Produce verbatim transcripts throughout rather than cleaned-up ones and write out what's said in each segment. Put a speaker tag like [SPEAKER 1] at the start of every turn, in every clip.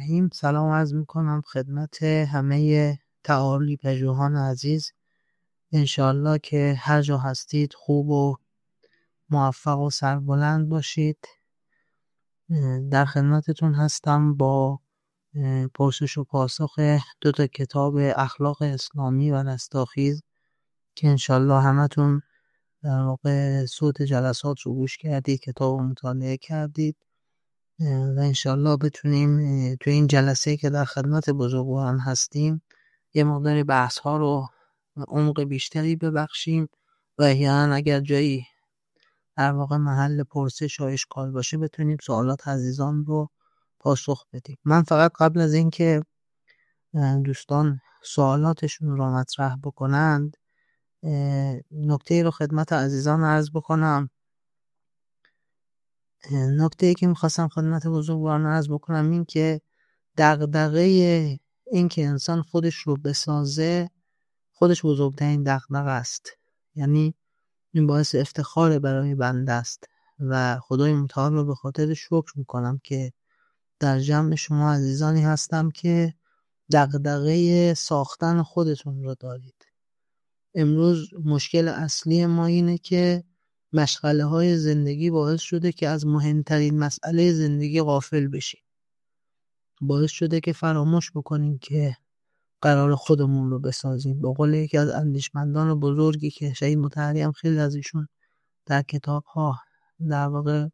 [SPEAKER 1] الرحیم. سلام عرض میکنم خدمت همه تعالی پژوهان عزیز. انشالله که هر جا هستید خوب و موفق و سربلند باشید. در خدمتتون هستم با پرسش و پاسخ دو تا کتاب اخلاق اسلامی و رستاخیز که انشالله همتون در واقع صوت جلسات رو گوش کردید، کتاب رو مطالعه کردید و انشالله بتونیم تو این جلسه که در خدمت بزرگواران هستیم یه مقداری بحث ها رو عمق بیشتری ببخشیم و احیانا اگر جایی در واقع محل پرسش و اشکال باشه بتونیم سوالات عزیزان رو پاسخ بدیم. من فقط قبل از این که دوستان سوالاتشون رو مطرح بکنند نکته رو خدمت عزیزان عرض بکنم. نکته ای که میخواستم خدمت بزرگواران عرض بکنم این که دغدغه این که انسان خودش رو بسازه خودش بزرگترین دغدغه است. یعنی این باعث افتخار برای بنده است و خدای متعال رو به خاطر شکر میکنم که در جمع شما عزیزانی هستم که دغدغه ساختن خودتون رو دارید. امروز مشکل اصلی ما اینه که مشغله های زندگی باعث شده که از مهمترین مسئله زندگی غافل بشیم. باعث شده که فراموش بکنیم که قرار خودمون رو بسازیم. به قول یکی از اندیشمندان بزرگی که شهید مطهری هم خیلی از ایشون در کتاب ها در واقع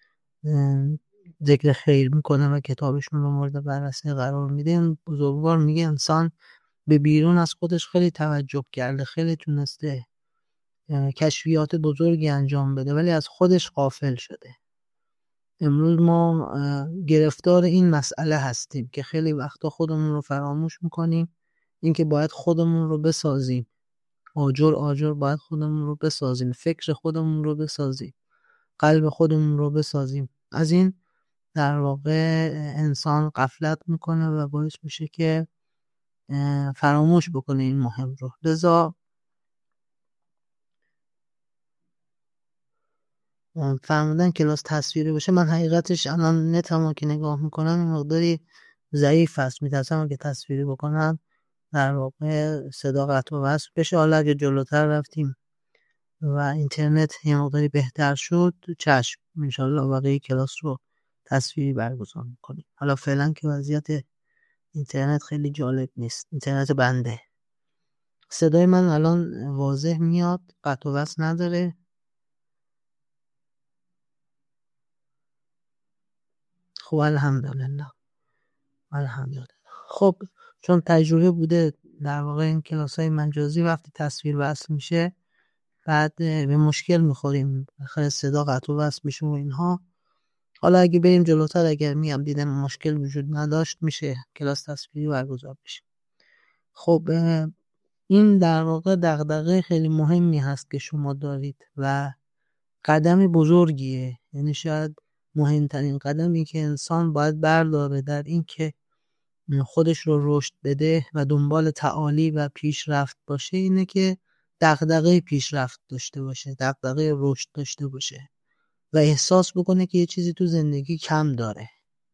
[SPEAKER 1] ذکر خیر میکنه و کتابشون رو مورد بررسی قرار میده، این بزرگوار میگه انسان به بیرون از خودش خیلی توجه کرده، خیلی تونسته کشفیات بزرگی انجام بده ولی از خودش غافل شده. امروز ما گرفتار این مسئله هستیم که خیلی وقتا خودمون رو فراموش میکنیم، اینکه باید خودمون رو بسازیم، آجر آجر باید خودمون رو بسازیم، فکر خودمون رو بسازیم، قلب خودمون رو بسازیم. از این در واقع انسان غفلت میکنه و باعث میشه که فراموش بکنه این مهم رو. لذا فرمودن کلاس تصویری باشه. من حقیقتش الان نتمو که نگاه میکنم این مقداری ضعیف است، میترسم که تصویری بکنم در واقع صدا قطع و وصل بشه. حالا اگه جلوتر رفتیم و اینترنت یه مقداری بهتر شد چشم، انشالله بقیه کلاس رو تصویری برگزار میکنیم. حالا فعلا که وضعیت اینترنت خیلی جالب نیست، اینترنت بنده. صدای من الان واضح میاد، قطع و وصل نداره؟ خب الحمدلله الحمدلله. خب چون تجربه بوده در واقع این کلاس های مجازی وقتی تصویر وصل میشه بعد به مشکل میخوریم، خیلی صدا قطع و وصل میشه و اینها. حالا اگه بریم جلوتر اگر میام دیدم مشکل وجود نداشت میشه کلاس تصویری برگزار بشه. خب این در واقع دغدغه خیلی مهمی هست که شما دارید و قدم بزرگیه، یعنی شاید مهمترین قدمی که انسان باید برداره در این که خودش رو رشد بده و دنبال تعالی و پیشرفت باشه اینه که دغدغه پیشرفت داشته باشه، دغدغه رشد داشته باشه و احساس بکنه که یه چیزی تو زندگی کم داره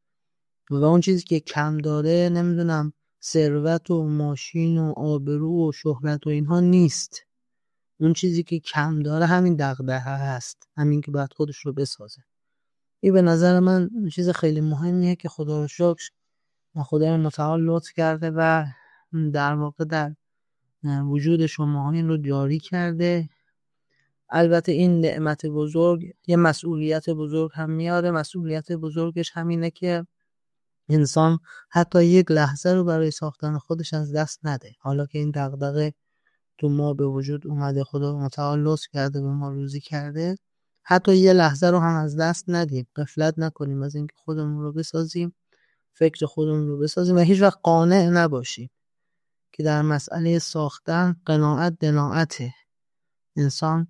[SPEAKER 1] و اون چیزی که کم داره نمیدونم ثروت و ماشین و آبرو و شهرت و اینها نیست. اون چیزی که کم داره همین دغدغه هست، همین که باید خودش رو بسازه. این به نظر من چیز خیلی مهمیه که خدا رو شکر خدای متعال لطف کرده و در واقع در وجود شما این رو جاری کرده. البته این نعمت بزرگ یه مسئولیت بزرگ هم میاره. مسئولیت بزرگش همینه که انسان حتی یک لحظه رو برای ساختن خودش از دست نده. حالا که این دغدغه تو ما به وجود اومده، خدا متعال لطف کرده به ما روزی کرده، حتی یه لحظه رو هم از دست ندیم، غفلت نکنیم از اینکه خودمون رو بسازیم، فکر خودمون رو بسازیم و هیچ وقت قانع نباشیم که در مسئله ساختن قناعت دناعته. انسان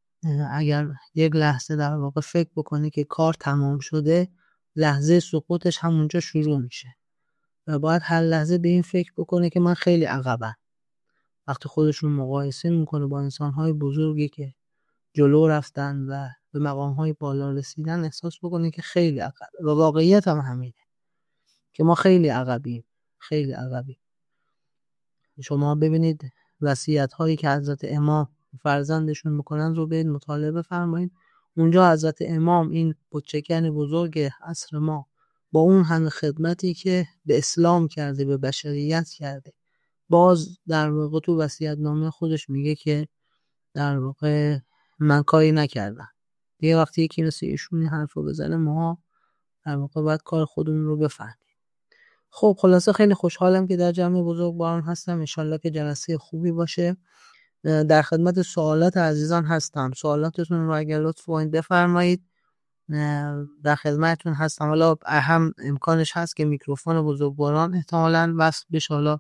[SPEAKER 1] اگر یک لحظه در واقع فکر بکنه که کار تمام شده، لحظه سقوطش همونجا شروع میشه و باید هر لحظه به این فکر بکنه که من خیلی عقبم. وقتی خودش رو مقایسه میکنه با انسان‌های بزرگی که جلو رفتن و به مقام‌های بالا رسیدن، احساس بکنه که خیلی عقب و واقعیت هم همینه. که ما خیلی عقبیم، خیلی عقبیم. شما ببینید وصیت هایی که حضرت امام فرزندشون میکنن رو به مطالعه بفرمایید. اونجا حضرت امام این بتچکن بزرگ عصر ما با اون همه خدمتی که به اسلام کرده، به بشریت کرده، باز در واقع تو وصیت‌نامه خودش میگه که در واقع من کاری نکردم. یه وقتی یکی مثل ایشون این حرف رو بزنه ما در واقع باید کار خودمون رو بفهمیم. خب خلاصه خیلی خوشحالم که در جمع بزرگواران هستم. انشالله که جلسه خوبی باشه. در خدمت سوالات عزیزان هستم. سوالاتتون رو اگر لطف کنید بفرمایید، در خدمتتون هستم. حالا هم امکانش هست که میکروفون بزرگواران احتمالاً وصل بشه. حالا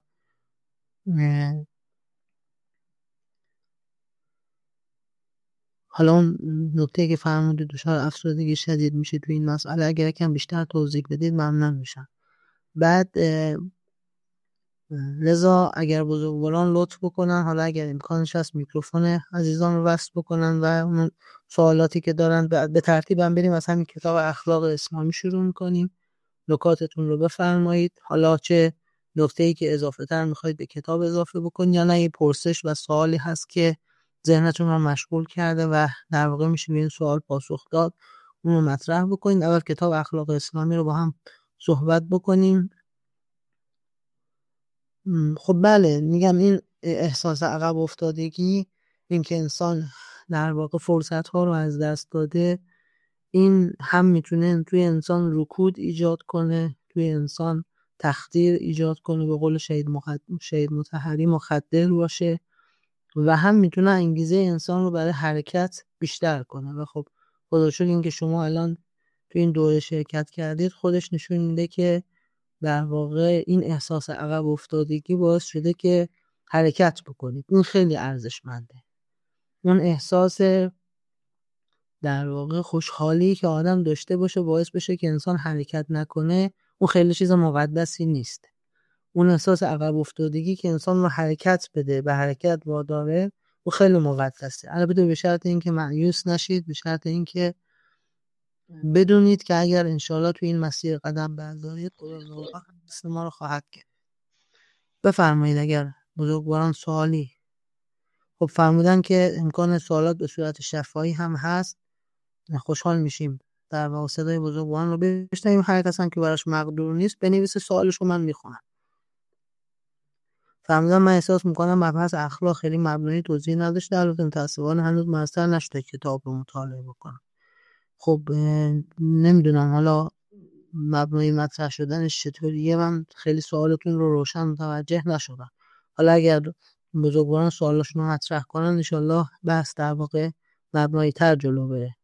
[SPEAKER 1] حالا اون نکته که فرمودید دچار افسردگی شدید میشه تو این مسئله، اگر یکم بیشتر توضیح بدید ممنون میشم. بعد لذا اگر بزرگواران لطف بکنن، حالا اگر امکانش هست میکروفون عزیزان رو وصل بکنن و اون سوالاتی که دارن به ترتیب هم بریم از همین کتاب اخلاق اسلامی شروع میکنیم. نکاتتون رو بفرمایید، حالا چه نکته‌ای که اضافه تر میخواید به کتاب اضافه بکنید یا نه یه پرسش و سوالی هست که ذهنتون رو مشغول کرده و در واقع میشه به این سوال پاسخ داد، اون رو مطرح بکنید. اول کتاب اخلاق اسلامی رو با هم صحبت بکنیم. خب بله، میگم این احساس عقب افتادگی، این که انسان در واقع فرصت ها رو از دست داده، این هم میتونه توی انسان رکود ایجاد کنه، توی انسان تخدیر ایجاد کنه، به قول شهید مخد... شهید مطهری مخدر باشه، و هم میتونه انگیزه انسان رو برای حرکت بیشتر کنه. و خب خدا شکر این که شما الان توی این دوره شرکت کردید خودش نشون میده که در واقع این احساس عقب افتادگی باعث شده که حرکت بکنید. این خیلی ارزشمنده. اون احساس در واقع خوشحالی که آدم داشته باشه باعث بشه که انسان حرکت نکنه، اون خیلی چیز مقدسی نیست. اون احساس عقب افتادگی که انسان رو حرکت بده، به حرکت واداره، اون خیلی مقدسه. البته به شرط اینکه مایوس نشید، به شرط اینکه بدونید که اگر انشالله تو این مسیر قدم بردارید خدا دست ما رو خواهد کرد. بفرمایید اگر بزرگواران سوالی. خب فرمودن که امکان سوالات به صورت شفاهی هم هست. خوشحال میشیم در واقع صدای بزرگواران رو بشنویم. هر کسی که براش مقدور نیست بنویسه سوالش رو من میخونم. فرمودن من احساس میکنم مبحث اخلاق خیلی مبنای توضیح نداشته، البته متأسفانه هنوز میسر نشده کتاب رو مطالعه بکنم. خب نمیدونم حالا مبنای مطرح شدنش چطوریه، من خیلی سوالتون رو روشن متوجه نشدم. حالا اگر بزرگواران سوالاشون رو مطرح کنن انشالله بحث در واقع مبنایی تر جلو بره.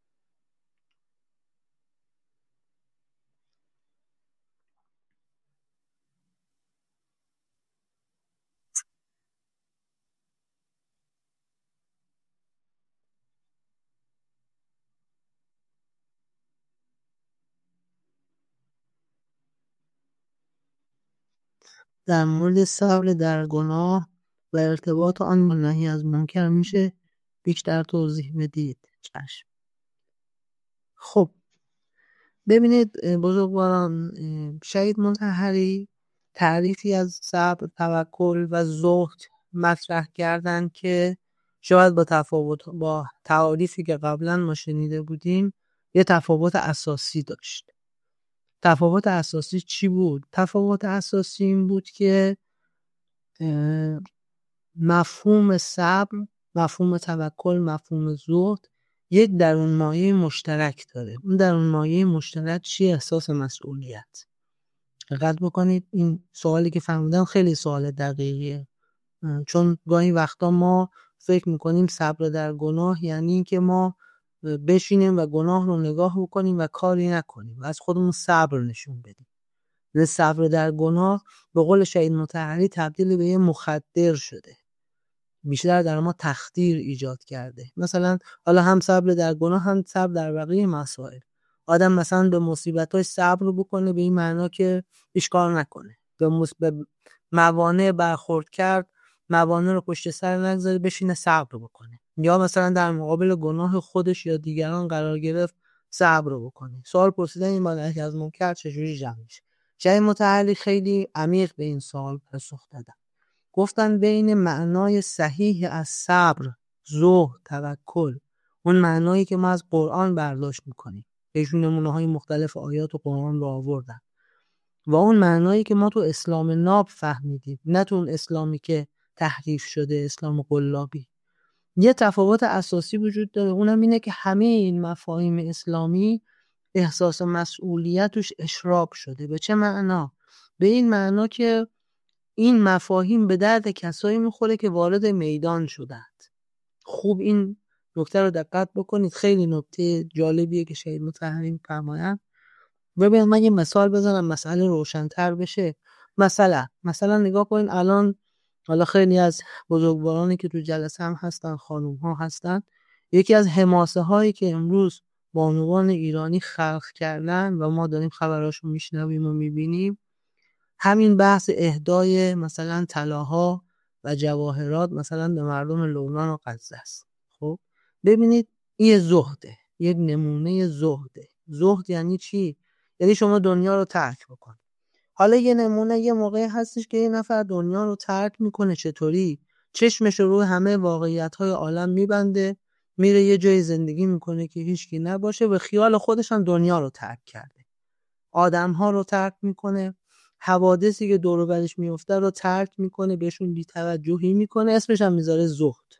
[SPEAKER 1] در مورد صبر در گناه و ارتباط آن با نهی از منکر میشه بیشتر توضیح بدید؟ چشم. خب ببینید بزرگواران، شهید مطهری تعریفی از صبر، توکل و زهد مطرح کردن که شاید با تفاوت با تعاریفی که قبلا ما شنیده بودیم یه تفاوت اساسی داشت. تفاوت اساسی چی بود؟ تفاوت اساسی این بود که مفهوم صبر، مفهوم توکل، مفهوم زهد یک درون مایه مشترک داره. اون درون مایه مشترک چی؟ احساس مسئولیت. دقت بکنید این سوالی که فرمودن خیلی سوال دقیقیه، چون گاهی وقتا ما فکر میکنیم صبر در گناه یعنی این که ما بشینیم و گناه رو نگاه بکنیم و کاری نکنیم و از خودمون صبر نشون بدیم. صبر در گناه به قول شهید مطهری تبدیل به یه مخدر شده، بیشتر در ما تخدیر ایجاد کرده. مثلا حالا هم صبر در گناه هم صبر در بقیه مسائل. آدم مثلا به مصیبت‌های صبر بکنه به این معنا که هیچ کار نکنه، به مصیبت موانع برخورد کرد، موانع رو پشت سر نگذاره، بشینه صبر بکنه. یا مثلا در مقابل گناه خودش یا دیگران قرار گرفت، صبر بکنه. سوال پرسیدن این معنی از منکر چجوری جمع میشه؟ جای متحری خیلی عمیق به این سوال پاسخ دادن. گفتن بین معنای صحیح از صبر، زهد، توکل، اون معنایی که ما از قرآن برداشت میکنیم، بهشون نمونه های مختلف آیات و قرآن رو آوردن، و اون معنایی که ما تو اسلام ناب فهمیدیم، نه تو اون اسلامی که تحریف شده، اسلام قلابی، یه تفاوت اساسی وجود داره. اونم اینه که همه این مفاهیم اسلامی احساس مسئولیت توش اشراب شده. به چه معنا؟ به این معنا که این مفاهیم به درد کسایی میخوره که وارد میدان شدند. خوب این نکته رو دقت بکنید، خیلی نکته جالبیه که شهید مطهری می‌فرمایند. ببین من یه مثال بزنم مسئله روشن‌تر بشه. مثلا مثلا نگاه کنین الان، حالا خیلی از بزرگوارانی که تو جلسه هم هستن، خانوم ها هستن، یکی از حماسه هایی که امروز بانوان ایرانی خلق کردن و ما داریم خبراشو میشنویم و میبینیم، همین بحث اهدای مثلا طلاها و جواهرات مثلا به مردم لبنان و غزه است. خب ببینید این زهده، یک نمونه زهده. زهد یعنی چی؟ یعنی شما دنیا رو ترک بکن. حالا یه نمونه یه موقعی هستش که یه نفر دنیا رو ترک میکنه، چطوری؟ چشمش رو همه واقعیت‌های عالم میبنده، میره یه جای زندگی میکنه که هیچکی نباشه، به خیال خودش هم دنیا رو ترک کرده. آدم‌ها رو ترک میکنه، حوادثی که دور و برش میفته رو ترک میکنه، بهشون بی‌توجهی میکنه، اسمش هم میذاره زهد،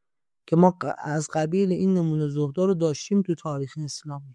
[SPEAKER 1] که ما از قبیل این نمونه زهدها رو داشتیم تو تاریخ اسلامی.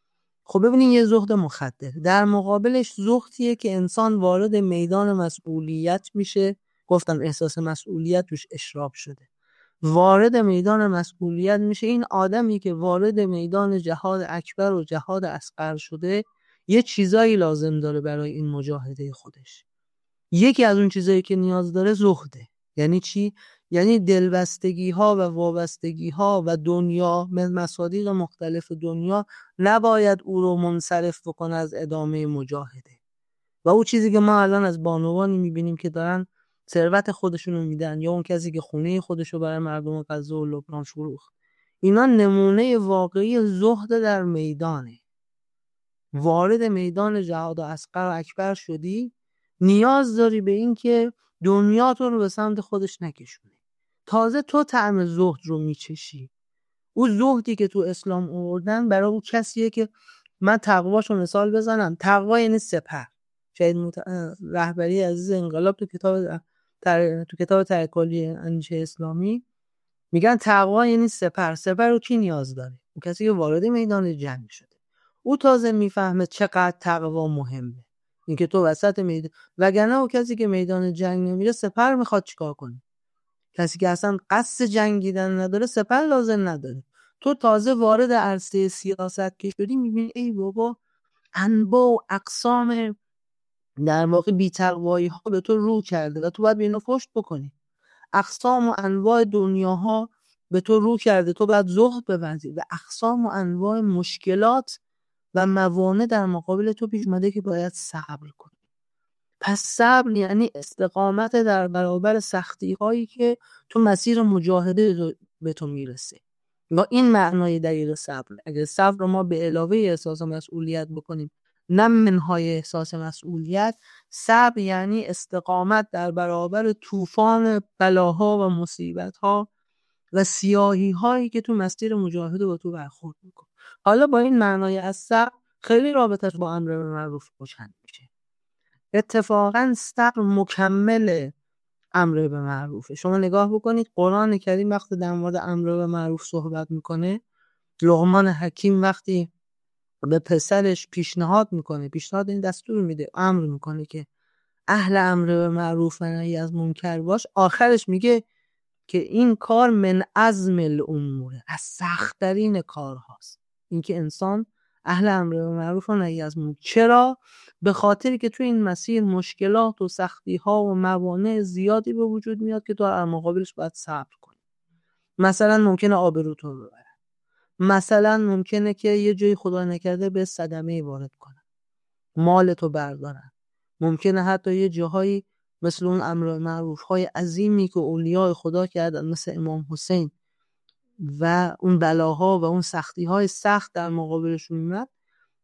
[SPEAKER 1] خب ببینین یه زهد مخدر، در مقابلش زهدیه که انسان وارد میدان مسئولیت میشه. گفتم احساس مسئولیت توش اشراب شده، وارد میدان مسئولیت میشه. این آدمی که وارد میدان جهاد اکبر و جهاد اصغر شده، یه چیزایی لازم داره برای این مجاهده خودش. یکی از اون چیزایی که نیاز داره زهده. یعنی چی؟ یعنی دلبستگی ها و وابستگی ها و دنیا، مصادیق مختلف دنیا نباید او رو منصرف بکنه از ادامه مجاهده. و اون چیزی که ما الان از بانوانی میبینیم که دارن ثروت خودشونو میدن، یا اون کسی که خونه خودشو برای مردم غزه و لبنان فروخت، اینا نمونه واقعی زهد در میدانه. وارد میدان جهاد اصغر و اکبر شدی، نیاز داری به این که دنیا تو رو به سمت خودش نکشونه. تازه تو طعم زهد رو میچشی. او زهدی که تو اسلام آوردن برای اون کسیه که، من تقواشو مثال بزنم، تقوا یعنی سپر. شاید مت... رهبری عزیز انقلاب تو کتاب تر... تو کتاب ترکلی اندیشه اسلامی میگن تقوا یعنی سپر. سپر رو کی نیاز داره؟ اون کسی که وارد میدان جنگ شده. او تازه میفهمه چقدر تقوا مهمه، اینکه تو وسط میدان، وگرنه او کسی که میدان جنگ نمیره سپر میخواد چیکار کنه؟ کسی که اصلا قصد جنگیدن نداره سپر لازم نداره. تو تازه وارد عرصه سیاست که شدی میبینی ای بابا انواع و اقسام در واقع بی‌تقوایی ها به تو رو کرده و تو باید به اینا پشت بکنی. اقسام و انواع دنیاها به تو رو کرده، تو باید زهد ببندی. و اقسام و انواع مشکلات و موانع در مقابل تو پیش اومده که باید صبر کنی. پس صبر یعنی استقامت در برابر سختی هایی که تو مسیر مجاهده به تو میرسه. با این معنای دقیق صبر. اگر صبر رو ما به علاوه احساس مسئولیت بکنیم، نه منهای احساس مسئولیت، صبر یعنی استقامت در برابر طوفان بلاها و مصیبت‌ها و سیاهی هایی که تو مسیر مجاهده با تو برخورد میکنه. حالا با این معنای از صبر خیلی رابطش با امر معروف روشن میشه. اتفاقا صبر مکمل امر به معروفه. شما نگاه بکنید قرآن کریم وقتی در مورد امر به معروف صحبت میکنه، لقمان حکیم وقتی به پسرش پیشنهاد میکنه، پیشنهاد این دستور میده، امر میکنه که اهل امر به معروف و نهی از منکر باش، آخرش میگه که این کار من عزم الامور، از سخت‌ترین کارهاست. اینکه انسان اهل امر به معروف و نهی از منکر. چرا؟ به خاطری که تو این مسیر مشکلات و سختی ها و موانع زیادی به وجود میاد که تو در مقابلش باید صبر کنی. مثلا ممکنه آبرو تو رو ببرن، مثلا ممکنه که یه جایی خدا نکرده به صدمه وارد کنن، مال تو بردارن، ممکنه حتی یه جاهایی مثل اون امر معروف های عظیمی که اولیاء خدا کردن مثل امام حسین و اون بلاها و اون سختی های سخت در مقابلشون میاد،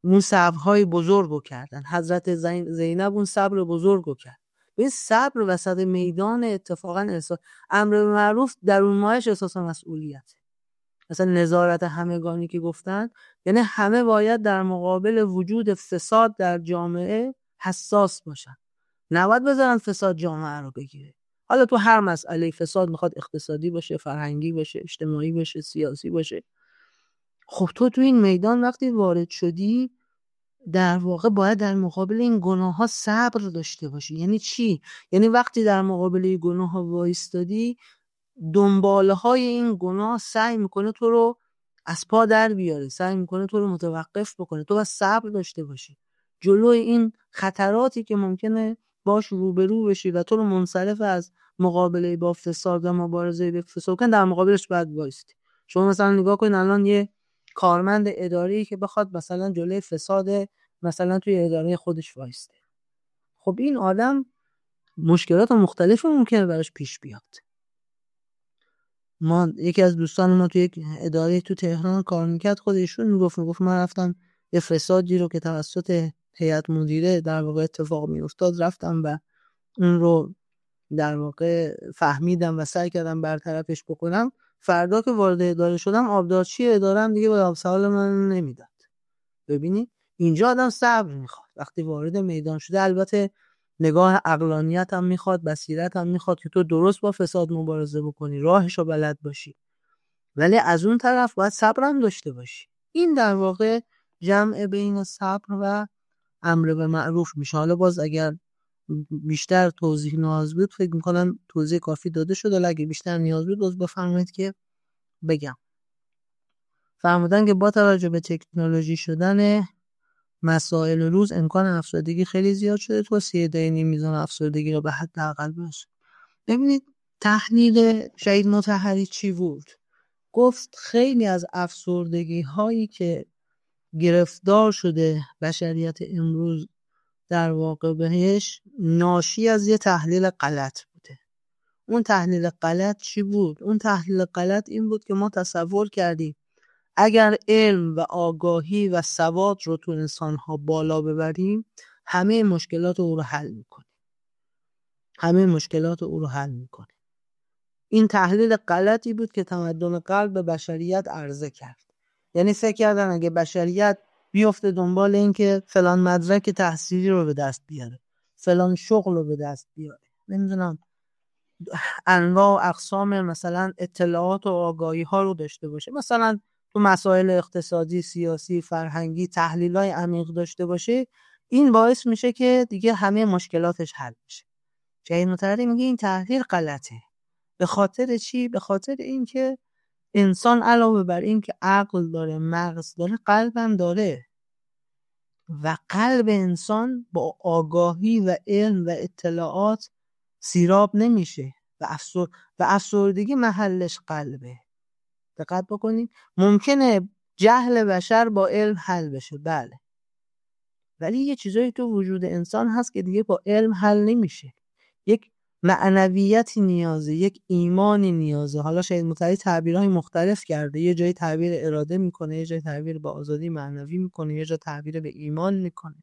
[SPEAKER 1] اون صبرهای بزرگ رو کردن. حضرت زینب اون صبر بزرگ رو کرد. به صبر وسط میدان اتفاقا احساس امر به معروف در اون ماهش احساس مسئولیت، مثلا نظارت همگانی که گفتن، یعنی همه باید در مقابل وجود فساد در جامعه حساس باشن، نباید بذارن فساد جامعه رو بگیره. حالا تو هر مسئله فساد میخواد اقتصادی باشه، فرهنگی باشه، اجتماعی باشه، سیاسی باشه. خب تو تو این میدان وقتی وارد شدی در واقع باید در مقابل این گناه ها صبر داشته باشی. یعنی چی؟ یعنی وقتی در مقابل این گناه ها وایستادی، دنباله های این گناه سعی میکنه تو رو از پا در بیاره، سعی میکنه تو رو متوقف بکنه. تو باید صبر داشته باشی جلوی این خطراتی که ممکنه باش روبرو بشی و تو رو منصرف از مقابله با فساد و مبارزه با فساد کن، در مقابلش باید وایستی. شما مثلا نگاه کن الان یه کارمند اداری که بخواد مثلا جلوی فساد مثلا توی اداره خودش وایسته، خب این آدم مشکلات مختلفی ممکنه براش پیش بیاد. ما یکی از دوستان ما توی یک اداره تو تهران کار میکرد، خودشون میگفت میگفت من رفتم یه فسادی رو که توسط هیئت مدیره در واقع اتفاق میافتاد رفتم و اون رو در واقع فهمیدم و سعی کردم برطرفش بکنم. فردا که وارد اداره شدم، آبدارچی ادارم دیگه به سوال من نمیداد. ببینید اینجا آدم صبر میخواد وقتی وارد میدان شده. البته نگاه عقلانیت هم میخواد، بصیرت هم میخواد که تو درست با فساد مبارزه بکنی، راهشو بلد باشی، ولی از اون طرف باید صبر هم داشته باشی. این در واقع جمع بین صبر و امر به معروف میشه. حالا باز اگر بیشتر توضیح نیاز بود فکر میکنم توضیح کافی داده شده، ولی اگه بیشتر نیاز بود باز بفرمایید که بگم. فرمودن که با توجه به تکنولوژی شدن مسائل روز امکان افسردگی خیلی زیاد شده، توصیه دینی میزان افسردگی رو به حداقل برسونید. ببینید تحلیل شهید مطهری چی بود؟ گفت خیلی از افسردگی هایی که گرفتار شده بشریت امروز در واقع بهش ناشی از یه تحلیل غلط بوده. اون تحلیل غلط چی بود؟ اون تحلیل غلط این بود که ما تصور کردیم اگر علم و آگاهی و سواد رو تو انسان‌ها بالا ببریم همه مشکلات او رو حل می‌کنیم. همه مشکلات او رو حل می‌کنیم. این تحلیل غلطی بود که تمدن قلب به بشریت عرضه کرد. یعنی فکر کردن اگه بشریت بیفته دنبال این که فلان مدرک تحصیلی رو به دست بیاره، فلان شغل رو به دست بیاره، نمیدونم انواع و اقسام مثلا اطلاعات و آگاهی ها رو داشته باشه، مثلا تو مسائل اقتصادی، سیاسی، فرهنگی تحلیل‌های عمیق داشته باشه، این باعث میشه که دیگه همه مشکلاتش حل بشه. شهید مطهری میگه این تحلیل غلطه. به خاطر چی؟ به خاطر اینکه انسان علاوه بر این که عقل داره، مغز داره، قلبم داره و قلب انسان با آگاهی و علم و اطلاعات سیراب نمیشه و افسر و افسردگی محلش قلبه. دقت بکنید ممکنه جهل بشر با علم حل بشه، بله، ولی یه چیزایی تو وجود انسان هست که دیگه با علم حل نمیشه. یک معنویتی نیازه، یک ایمانی نیازه. حالا شاید متعدد تعبیرهای مختلف کرده، یه جایی تعبیر اراده میکنه، یه جایی تعبیر به آزادی معنوی میکنه، یه جا تعبیر به ایمان میکنه.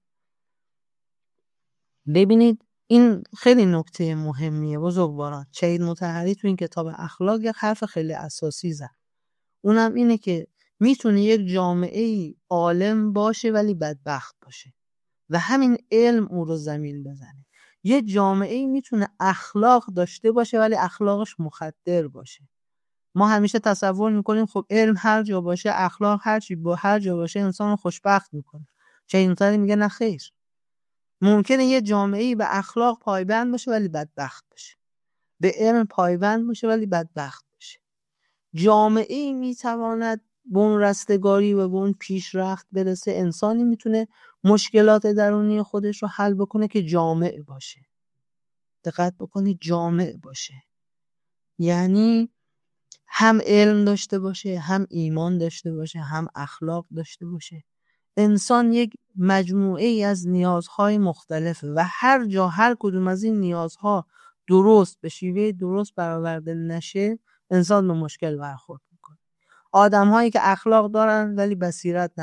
[SPEAKER 1] ببینید این خیلی نکته مهمیه بزرگواران. شهید مطهری تو این کتاب اخلاق یک حرف خیلی اساسی زد، اونم اینه که میتونه یک جامعه عالم باشه ولی بدبخت باشه و همین علم او رو زمین بزنه. یه جامعه میتونه اخلاق داشته باشه ولی اخلاقش مخدر باشه. ما همیشه تصور میکنیم خب علم هر جا باشه، اخلاق هر چی با هر جا باشه انسان رو خوشبخت میکنه. شهید مطهری میگه نه خیر، ممکنه یه جامعه‌ای به اخلاق پایبند باشه ولی بدبخت باشه، به علم پایبند باشه ولی بدبخت باشه. جامعه‌ای میتواند به اون رستگاری و به اون پیشرفت برسه، انسانی میتونه مشکلات درونی خودش رو حل بکنه که جامع باشه. دقت بکنید جامع باشه یعنی هم علم داشته باشه، هم ایمان داشته باشه، هم اخلاق داشته باشه. انسان یک مجموعه ای از نیازهای مختلفه و هر جا هر کدوم از این نیازها درست به شیوه درست برآورده نشه انسان به مشکل برخورد میکنه. آدم هایی که اخلاق دارن ولی بصیرت ندارن،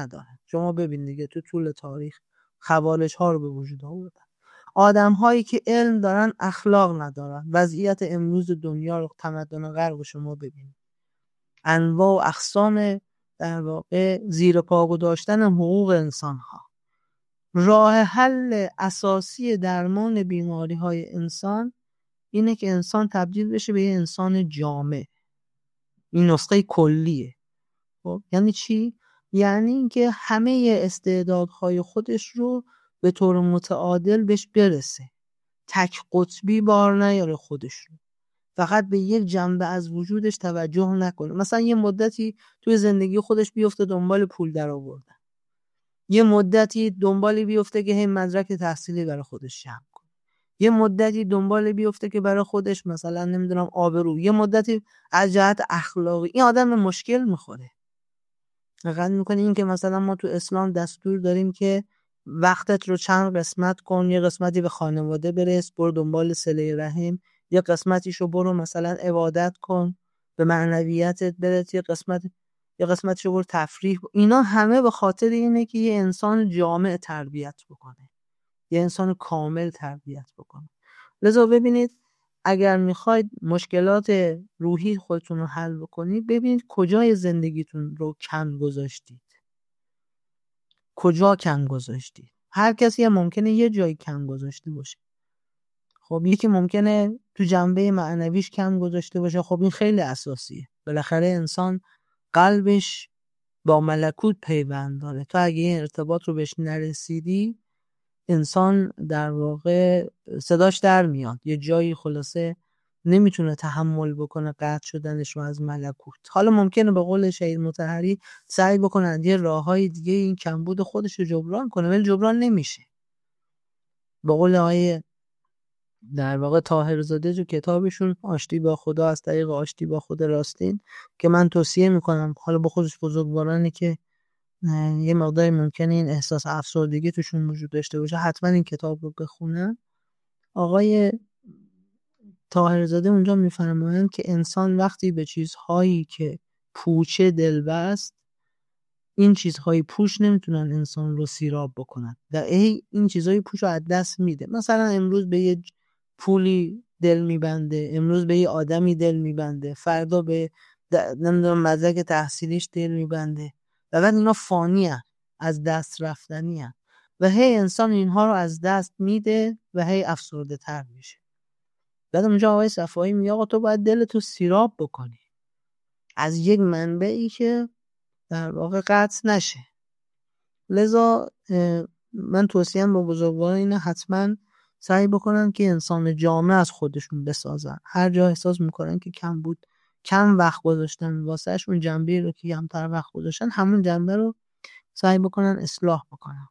[SPEAKER 1] شما ببین دیگه تو طول تاریخ خوارج ها رو به وجود آوردن. آدم هایی که علم دارن اخلاق ندارن. وضعیت امروز دنیا رو، تمدن غرب شما ببین، انواع و اقسام در واقع زیر پا گذاشتن حقوق انسان ها. راه حل اساسی درمان بیماری های انسان اینه که انسان تبدیل بشه به یه انسان جامع. این نسخه کلیه. خب یعنی چی؟ یعنی اینکه همه استعدادهای خودش رو به طور متعادل بهش برسه. تک قطبی بار نیاره خودش رو. فقط به یک جنبه از وجودش توجه نکنه. مثلا یه مدتی توی زندگی خودش بیفته دنبال پول در آوردن. یه مدتی دنبالی بیفته که هم مدرک تحصیلی برای خودش جمع کنه. یه مدتی دنبالی بیفته که برای خودش مثلا نمیدونم آبرو. یه مدتی از جهت اخلاقی. این آدم به مشکل میخوره. فقط میکنه این که مثلا ما تو اسلام دستور داریم که وقتت رو چند قسمت کن، یه قسمتی به خانواده برس، برو دنبال صله رحم، یه قسمتیشو برو مثلا عبادت کن، به معنویتت برس، یه قسمت یه قسمتیشو برو تفریح. اینا همه به خاطر اینه که یه انسان جامع تربیت بکنه، یه انسان کامل تربیت بکنه. لذا ببینید اگر میخواید مشکلات روحی خودتون رو حل بکنید، ببینید کجای زندگیتون رو کم گذاشتید. کجا کم گذاشتید؟ هر کسی هم ممکنه یه جایی کم گذاشته باشه. خب یکی ممکنه تو جنبه معنویش کم گذاشته باشه. خب این خیلی اساسیه. بالاخره انسان قلبش با ملکوت پیوند داره. تو اگه این ارتباط رو بهش نرسیدی، انسان در واقع صداش در میاد. یه جایی خلاصه نمیتونه تحمل بکنه قطع شدنش رو از ملکوت. حالا ممکنه به قول شهید مطهری سعی بکنن یه راههای دیگه این کمبود خودش رو جبران کنه، ولی جبران نمیشه. به قول آقای در واقع طاهرزاده تو کتابشون آشتی با خدا از طریق آشتی با خود راستین که من توصیه میکنم، حالا به خودش بزرگوارانی که یه مقدار ممکنه این احساس افسردگی توشون وجود داشته باشه، حتما این کتاب رو بخونن. آقای طاهرزاده اونجا میفرمایند که انسان وقتی به چیزهایی که پوچه دل بست، این چیزهای پوچ نمیتونن انسان رو سیراب بکنن و ای این چیزهای پوچ رو از دست میده. مثلا امروز به یه پولی دل میبنده، امروز به یه آدمی دل میبنده، فردا به نمیدونم مدرک تحصیلیش دل میبنده و بعد اینا فانی هست، از دست رفتنی هست و هی انسان اینها رو از دست میده و هی افسرده تر میشه. بعد اونجا آقای صفایی میگه آقا تو باید دلتو سیراب بکنی از یک منبعی که در واقع قطع نشه. لذا من توصیم با بزرگواران اینه حتما سعی بکنن که انسان جامع از خودشون بسازن. هر جا احساس میکنن که کم بود، کم وقت گذاشتن واسهش، اون جنبه رو که کمتر وقت گذاشتن همون جنبه رو سعی بکنن اصلاح بکنن.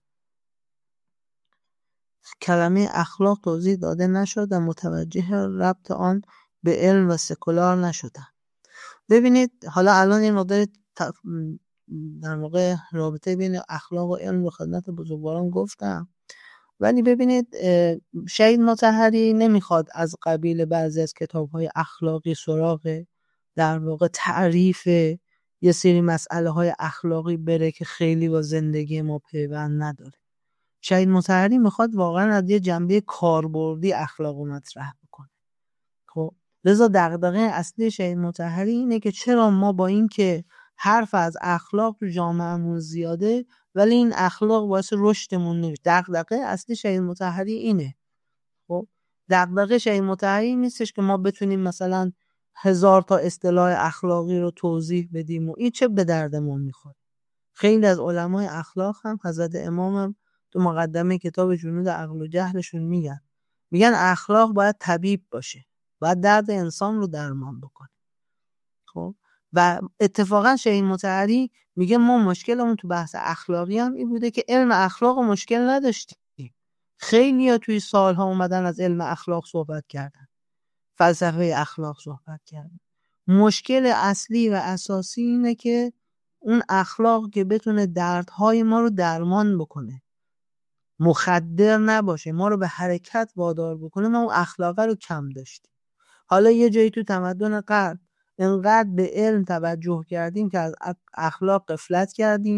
[SPEAKER 1] کلمه اخلاق توضیح داده نشد و متوجه ربط آن به علم و سکولار نشدن. ببینید حالا الان این مقدار در واقع رابطه بین اخلاق و علم و خدمت بزرگواران گفتم، ولی ببینید شهید مطهری نمیخواد از قبیل بعضی از کتاب‌های اخلاقی سراغ در واقع تعریف یه سری مسئله های اخلاقی بره که خیلی با زندگی ما پیوند نداره. شهید مطهری میخواد واقعا از یه جنبه کاربردی اخلاق رو مطرح بکنه. خب لذا دغدغه اصلی شهید مطهری اینه که چرا ما با این که حرف از اخلاق تو جامعهمون زیاده ولی این اخلاق واسه رشدمون نمیشه. دغدغه اصلی شهید مطهری اینه. خب دغدغه شهید مطهری نیستش که ما بتونیم مثلا هزار تا اصطلاح اخلاقی رو توضیح بدیم و این چه به دردمون میخوره. خیلی از علمای اخلاق هم، حضرت امام هم تو مقدمه کتاب جنود عقل و جهلشون میگن میگن اخلاق باید طبیب باشه، باید درد انسان رو درمان بکنه. خب و اتفاقا شهید مطهری میگه ما مشکلمون تو بحث اخلاقی هم این بوده که علم اخلاق مشکل نداشتیم. خیلی ها توی سالها اومدن از علم اخلاق صحبت کردن، فلسفه اخلاق صحبت کردن. مشکل اصلی و اساسی اینه که اون اخلاق که بتونه دردهای ما رو درمان بکنه، مخدر نباشه، ما رو به حرکت وادار بکنه، ما اون اخلاق رو کم داشتیم. حالا یه جایی تو تمدن غرب انقدر به علم توجه کردیم که از اخلاق غفلت کردیم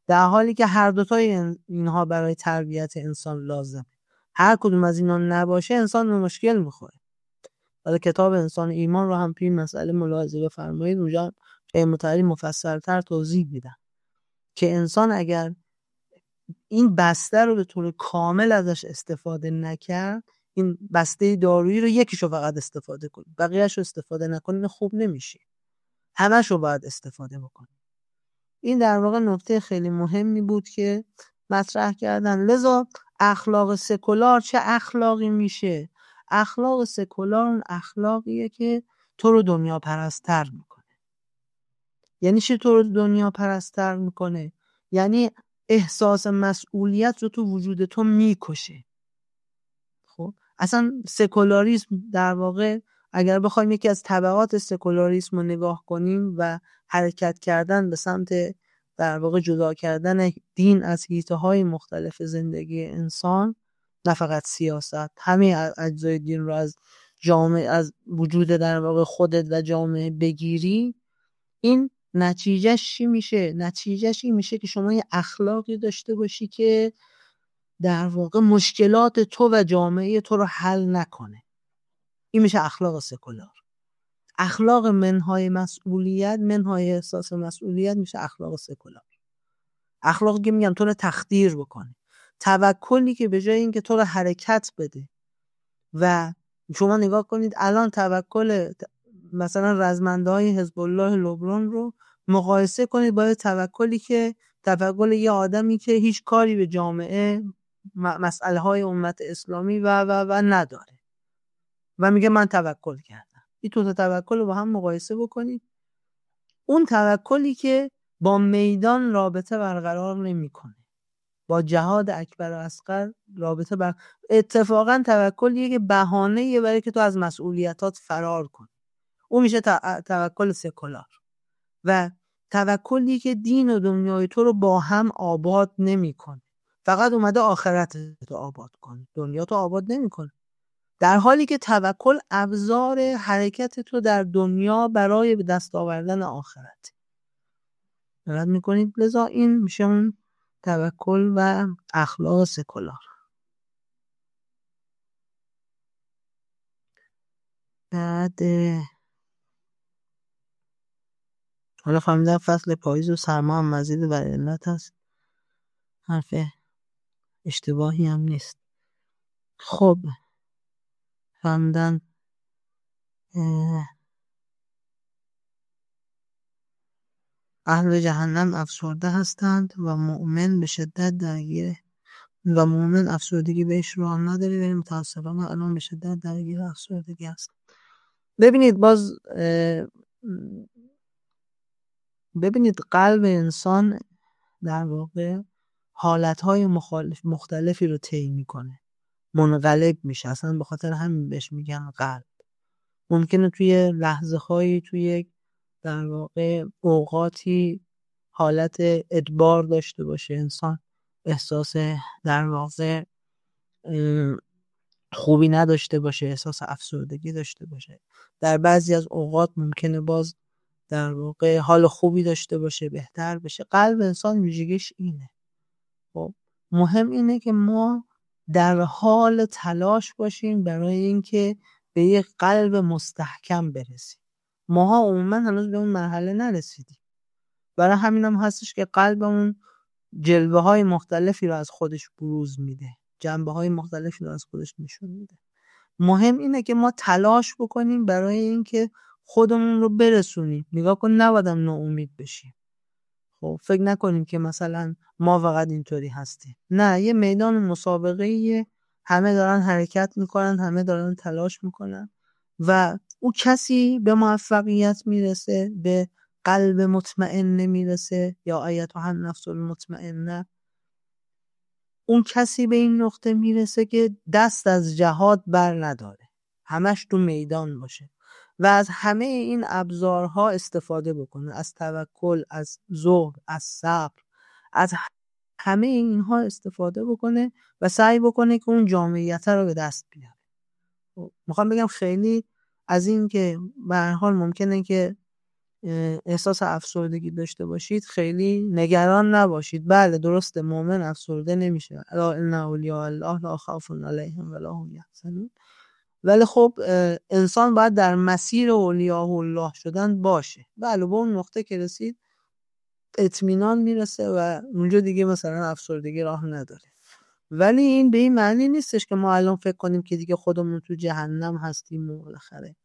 [SPEAKER 1] در حالی که هر دوتای اینها برای تربیت انسان لازمه. هر کدوم از اینا نباشه انسان به مشکل میخوره. حالا کتاب انسان ایمان رو هم توی این مسئله ملاحظه بفرمایید، اونجا شیخ مطهری مفصل‌تر توضیح میدن که انسان اگر این بسته رو به طور کامل ازش استفاده نکرد، این بسته دارویی رو یکیشو فقط استفاده کنی، بقیه‌شو استفاده نکنی، خوب نمیشه. همه‌شو باید استفاده بکنی. این در واقع نکته خیلی مهمی بود که مطرح کردن. لذا اخلاق سکولار چه اخلاقی میشه؟ اخلاق سکولار اون اخلاقیه که تو رو دنیا پرستر میکنه. یعنی چی تو رو دنیا پرستر میکنه؟ یعنی احساس مسئولیت رو تو وجود تو میکشه. خب اصلا سکولاریسم در واقع اگر بخوایم یکی از طبقات سکولاریسم رو نگاه کنیم و حرکت کردن به سمت در واقع جدا کردن دین از حیطه‌های مختلف زندگی انسان، نه فقط سیاست، همه اجزای دین رو از جامعه، از وجود در واقع خودت و جامعه بگیری، این نتیجهش چی میشه؟ نتیجهش این میشه که شما یه اخلاقی داشته باشی که در واقع مشکلات تو و جامعه تو رو حل نکنه. این میشه اخلاق سکولار. اخلاق منهای مسئولیت، منهای احساس مسئولیت میشه اخلاق سکولار. اخلاقی که میگم تو رو تخدیر بکنه، توکلی که به جای اینکه تو رو حرکت بده و شما نگاه کنید الان توکل مثلا رزمنده‌های حزب الله لبنان رو مقایسه کنید با توکلی که توکل یه آدمی که هیچ کاری به جامعه، مسئله های امت اسلامی و و و نداره و میگه من توکل کردم. این دو تا توکل رو با هم مقایسه بکنید. اون توکلی که با میدان رابطه برقرار نمیکنه، با جهاد اکبر و اصغر رابطه بر اتفاقا توکلیه که بهانه‌ایه برای که تو از مسئولیتات فرار کنی. اون میشه توکل سکولار. و توکلی که دین و دنیای تو رو با هم آباد نمیکنه، فقط اومده آخرت تو آباد کنه، دنیا تو آباد نمیکنه. در حالی که توکل ابزار حرکت تو در دنیا برای به دست آوردن آخرت. دقت میکنید؟ لذا این میشه اون توکل و اخلاق سکولار. بعد حالا فهمیدم فصل پاییز و سرما هم مزید بر علت هست، حرف اشتباهی هم نیست. خب فهمیدن اهل جهنم افسرده هستند و مؤمن به شدت درگیره و مؤمن افسردگی بهش راه نداره، ولی متاسفانه الان به شدت درگیر افسردگی هست. ببینید باز ببینید قلب انسان در واقع حالتهای مخالف مختلفی رو طی میکنه، منقلب میشه، اصلا به خاطر همین بهش میگن قلب. ممکنه توی لحظه هایی توی در واقع اوقاتی حالت ادبار داشته باشه، انسان احساس در واقع خوبی نداشته باشه، احساس افسردگی داشته باشه. در بعضی از اوقات ممکنه باز در واقع حال خوبی داشته باشه، بهتر بشه. قلب انسان ویژگیش اینه. خب مهم اینه که ما در حال تلاش باشیم برای اینکه به یک قلب مستحکم برسیم. ماها عموما هنوز به اون مرحله نرسیدیم، برای همین هم هستش که قلبمون جلوه های مختلفی رو از خودش بروز میده، جنبه های مختلفی رو از خودش نشون میده. مهم اینه که ما تلاش بکنیم برای اینکه خودمون رو برسونیم. نگاه کن نبایدم ناامید بشیم. خب فکر نکنیم که مثلا ما فقط اینطوری هستیم. نه، یه میدان مسابقه‌ایه، همه دارن حرکت میکنن، همه دارن تلاش میکنن و اون کسی به موفقیت میرسه، به قلب مطمئن میرسه، یا ایتها النفس المطمئنه. اون کسی به این نقطه میرسه که دست از جهاد بر نداره، همش تو میدان باشه و از همه این ابزارها استفاده بکنه، از توکل، از زهد، از صبر، از همه اینها استفاده بکنه و سعی بکنه که اون جامعیت رو به دست بیاره. میخوام بگم خیلی از این که به هر حال ممکنه که احساس افسردگی داشته باشید خیلی نگران نباشید. بله درسته مؤمن افسرده نمیشه، الا ان اولیاء الله لا خوف علیهم ولا هم یحزنون، ولی خب انسان باید در مسیر اولیاء الله شدن باشه. بله به اون نقطه که رسید اطمینان میرسه و اونجا دیگه مثلا افسردگی راه نداره. ولی این به این معنی نیستش که ما الان فکر کنیم که دیگه خودمون تو جهنم هستیم و بالاخره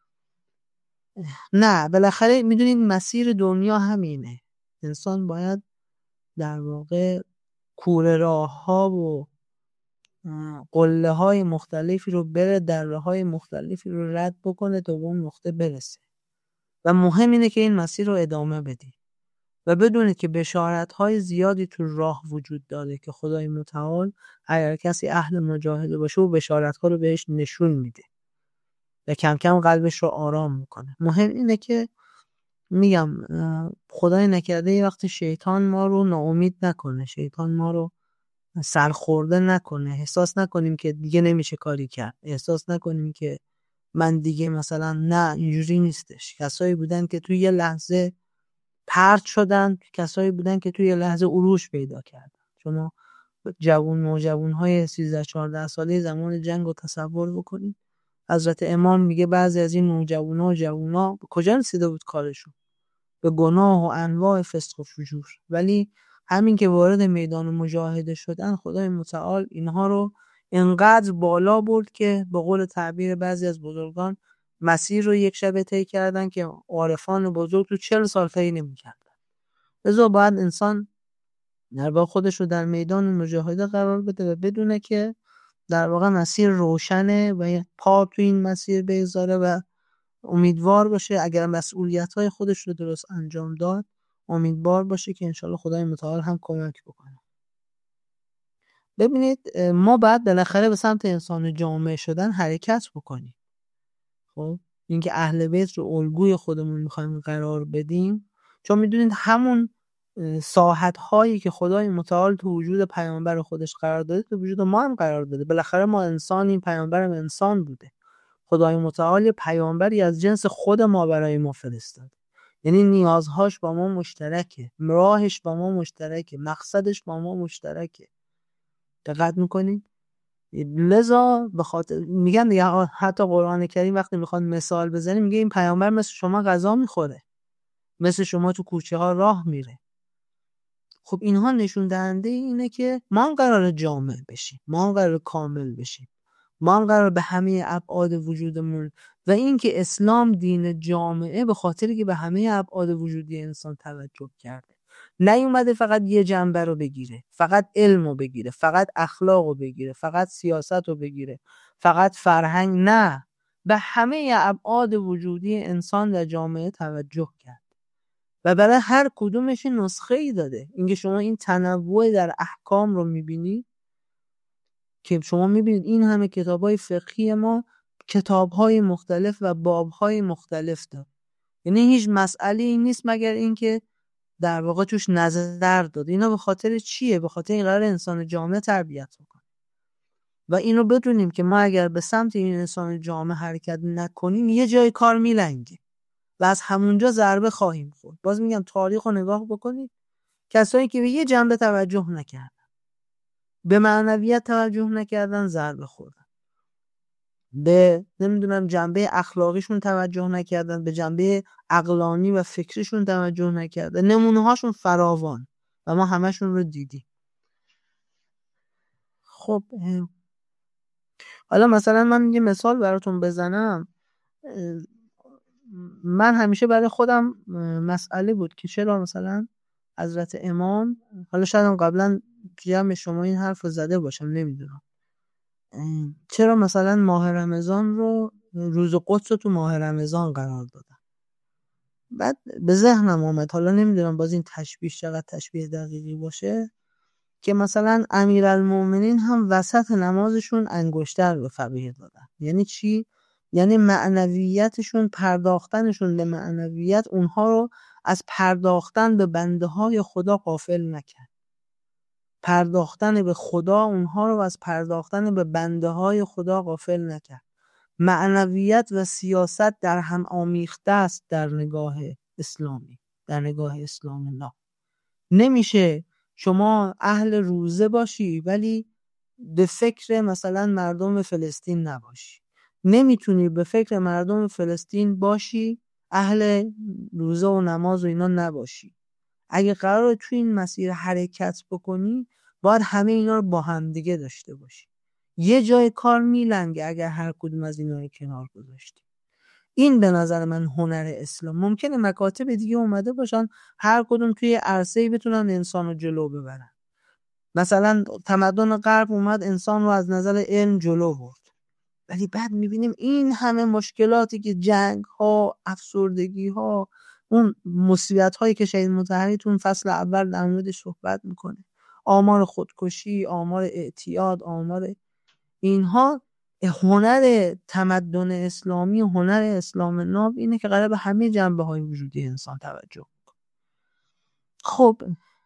[SPEAKER 1] نه، بالاخره میدونین مسیر دنیا همینه. انسان باید در واقع کوره راه ها و قله های مختلفی رو بره، دره های مختلفی رو رد بکنه تا به اون نقطه برسه و مهم اینه که این مسیر رو ادامه بدی و بدونید که بشارت های زیادی تو راه وجود داره که خدای متعال اگر کسی اهل مجاهده باشه و بشارت ها رو بهش نشون میده و کم کم قلبش رو آرام میکنه. مهم اینه که میگم خدای نکرده یه وقت شیطان ما رو ناامید نکنه، شیطان ما رو سرخورده نکنه، احساس نکنیم که دیگه نمیشه کاری کرد، احساس نکنیم که من دیگه مثلا نه. اینجوری نیستش. کسایی بودن که توی یه لحظه پرت شدن، کسایی بودن که توی یه لحظه عروج پیدا کردن. شما جوون نوجوان های سیزده چهارده ساله زمان جنگ رو تصور بکنید. حضرت امام میگه بعضی از این نوجوانا و جوونا کجا رسیده بود کارشون؟ به گناه و انواع فسق و فجور. ولی همین که وارد میدان مجاهده شدن خدای متعال اینها رو انقدر بالا برد که به قول تعبیر بعضی از بزرگان مسیر رو یک شبه طی کردن که عارفان بزرگ تو چهل سال طی نمی‌کردن. لذا باید انسان در واقع خودش رو در میدان مجاهده قرار بده و بدونه که در واقع مسیر روشنه و پا تو این مسیر بگذاره و امیدوار باشه اگر مسئولیت‌های خودش رو درست انجام داد، امیدوار باشه که انشالله خدای متعال هم کمک بکنه. ببینید ما باید بالاخره به سمت انسان جامع شدن حرکت بکنیم. خب اینکه اهل بیت رو الگوی خودمون می‌خوایم قرار بدیم، چون میدونید همون ساحت‌هایی که خدای متعال تو وجود پیامبر خودش قرار داده تو وجود ما هم قرار داده. بالاخره ما انسانیم، پیامبرم انسان بوده. خدای متعال پیامبری از جنس خود ما برای ما فرستاد. یعنی نیازهاش با ما مشترکه، راهش با ما مشترکه، مقصدش با ما مشترکه. دقت میکنید؟ لذا بخاطر میگن دیگه حتی قرآن کریم وقتی میخواد مثال بزنه میگه این پیامبر مثل شما غذا میخوره، مثل شما تو کوچه ها راه میره. خب اینها نشون دهنده اینه که ما هم قراره جامع بشیم، ما هم قراره کامل بشیم، ما هم قراره به همه ابعاد وجودمون و این که اسلام دین جامعه به خاطر که به همه ابعاد وجودی انسان توجه کرده. نیومده فقط یه جنبه رو بگیره، فقط علم رو بگیره، فقط اخلاق رو بگیره، فقط سیاست رو بگیره، فقط فرهنگ. نه، به همه ابعاد وجودی انسان در جامعه توجه کرد و برای هر کدومش نسخه ای داده. اینکه شما این تنوع در احکام رو میبینید که شما میبینید این همه کتابای فقهی ما کتابهای مختلف و بابهای مختلف داره. یعنی هیچ مسئله این نیست مگر اینکه در واقع توش نظر داد. اینا به خاطر چیه؟ به خاطر این قرار انسان جامع تربیت بکنه و اینو بدونیم که ما اگر به سمت این انسان جامع حرکت نکنیم یه جای کار میلنگه و از همونجا ضربه خواهیم خورد. باز میگم تاریخ رو نگاه بکنید، کسایی که به یه جنبه توجه نکردن، به معنویت توجه نکردن، ضربه خوردن. به نمیدونم جنبه اخلاقیشون توجه نکردن، به جنبه عقلانی و فکریشون توجه نکردن. نمونه هاشون فراوان و ما همشون رو دیدیم. خب حالا مثلا من یه مثال براتون بزنم. من همیشه برای خودم مسئله بود که چرا مثلا حضرت امام، حالا شاید قبلا جمع شما این حرف رو زده باشم نمیدونم، چرا مثلا ماه رمضان رو روز قدس رو تو ماه رمضان قرار دادن. بعد به ذهنم اومد، حالا نمیدونم باز این تشبیه چقدر تشبیه دقیقی باشه، که مثلا امیرالمومنین هم وسط نمازشون انگشتر به فقیه دادن. یعنی چی؟ یعنی معنویتشون، پرداختنشون به معنویت اونها رو از پرداختن به بنده های خدا غافل نکرد. پرداختن به خدا اونها رو از پرداختن به بنده های خدا غافل نکرد. معنویت و سیاست در هم آمیخته است در نگاه اسلامی در نگاه اسلام الله. نمیشه شما اهل روزه باشی ولی به فکر مثلا مردم فلسطین نباشی، نمیتونی به فکر مردم فلسطین باشی اهل روزه و نماز و اینا نباشی. اگه قراره توی این مسیر حرکت بکنی باید همه اینا رو با هم دیگه داشته باشی. یه جای کار میلنگه اگر هر کدوم از اینا رو کنار گذاشتی. این به نظر من هنر اسلام. ممکنه مکاتب دیگه اومده باشن هر کدوم توی عرصه‌ای بتونن انسان رو جلو ببرن. مثلا تمدن غرب اومد انسان رو از نظر علم جلو برد، ولی بعد میبینیم این همه مشکلاتی که جنگ ها، افسردگی ها، اون مصیبت هایی که شهید مطهری تو فصل اول در موردش صحبت میکنه، آمار خودکشی، آمار اعتیاد، آمار اینها، هنر تمدن اسلامی و هنر اسلام ناب اینه که قراره به همه جنبه های وجودی انسان توجه کنه. خب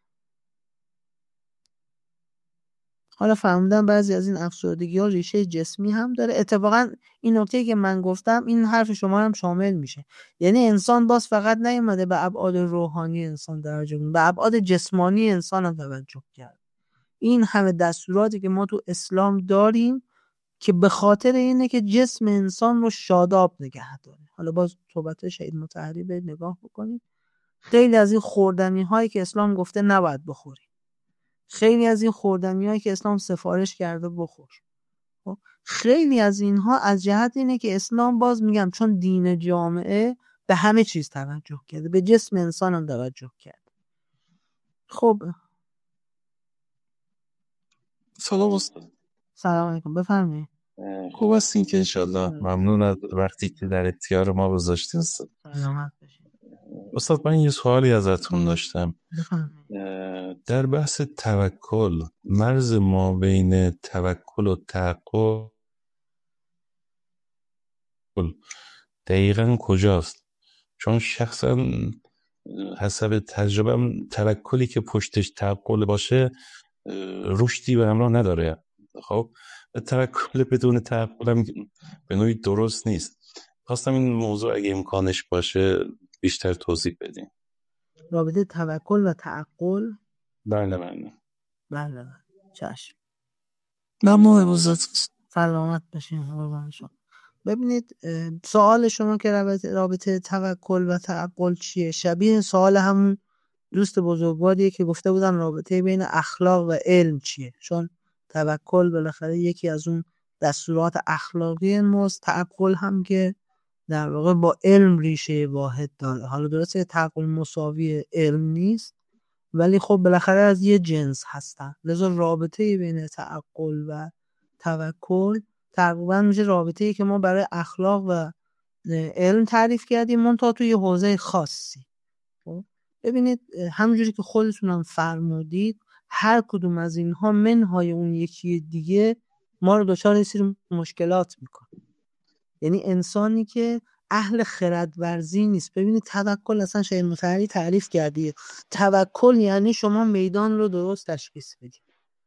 [SPEAKER 1] حالا فهمیدم بعضی از این افسردگی ها ریشه جسمی هم داره. اتفاقا این نکته که من گفتم این حرف شما هم شامل میشه. یعنی انسان باز فقط نیومده به ابعاد روحانی انسان توجه کنه، به ابعاد جسمانی انسان هم توجه کرد. این همه دستوراتی که ما تو اسلام داریم که به خاطر اینه که جسم انسان رو شاداب نگه داره. حالا باز صحبت شهید مطهری به نگاه بکنید، خیلی از این خوردنی هایی که اسلام گفته نباید بخوری، خیلی از این خوردنی هایی که اسلام سفارش کرده بخور. خیلی از اینها از جهت اینه که اسلام، باز میگم چون دین جامعه، به همه چیز توجه کرده، به جسم انسان هم توجه کرده. خب
[SPEAKER 2] سلام استاد.
[SPEAKER 1] سلام علیکم، بفرمایید.
[SPEAKER 2] خوب هستین که انشالله. ممنون از وقتی که در اختیار ما گذاشتین استاد.
[SPEAKER 1] سلامت باشید.
[SPEAKER 2] استاد من یه سوالی ازتون داشتم.
[SPEAKER 1] بفرمایید.
[SPEAKER 2] در بحث توکل، مرز ما بین توکل و تعقل دقیقاً کجاست؟ چون شخصا حسب تجربه‌ام توکلی که پشتش تعقل باشه رشدی به همراه نداره. خب توکل بدون تعقل هم به نوعی درست نیست. خواستم این موضوع اگه امکانش باشه بیشتر توضیح بدین.
[SPEAKER 1] رابطه توکل و تعقل؟
[SPEAKER 2] بله بله
[SPEAKER 1] بله چشم.
[SPEAKER 2] ممنون بزرگوار.
[SPEAKER 1] سلامت باشین قربان شما. ببینید سوال شما که رابطه, رابطه توکل و تعقل چیه، شبیه سوال همون دوست بزرگواریه که گفته بودن رابطه بین اخلاق و علم چیه. چون توکل بالاخره یکی از اون دستورات اخلاقی ماست، تعقل هم که در واقع با علم ریشه واحد داره. حالا درسته تعقل مساوی علم نیست، ولی خب بالاخره از یه جنس هستن. لذا رابطه بین تعقل و توکل تقریبا میشه رابطه‌ای که ما برای اخلاق و علم تعریف کردیم، منتها توی یه حوزه خاصی. ببینید همونجوری که خودتونم فرمودید هر کدوم از اینها منهای اون یکی دیگه ما رو دچار یه سری مشکلات میکنه. یعنی انسانی که اهل خردورزی نیست. ببینید توکل اصلا شهید مطهری تعریف کردید، توکل یعنی شما میدان رو درست تشخیص بدید.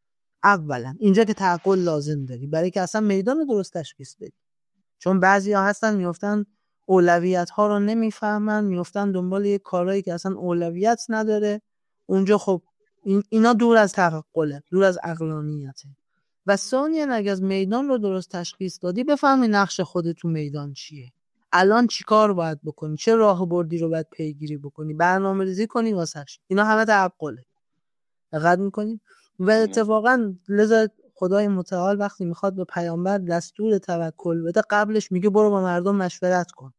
[SPEAKER 1] اولا اینجا که تعقل لازم داری برای که اصلا میدان رو درست تشخیص بدی. چون بعضی ها هستن میفتن اولویت ها رو نمیفهمن، میفتن دنبال یه کارهایی که اصلا اولویت نداره. اونجا خب این اینا دور از تعقله، دور از عقلانیته. و ثانیاً اگه از میدان رو درست تشخیص دادی بفهمی نقش خودت تو میدان چیه، الان چی کار باید بکنی، چه راه بردی رو باید پیگیری بکنی، برنامه ریزی کنی واسش. اینا همه تعقله. دقت میکنی؟ و اتفاقا لذا خدای متعال وقتی میخواد به پیامبر دستور توکل بده قبلش میگه برو با مردم مشورت کن،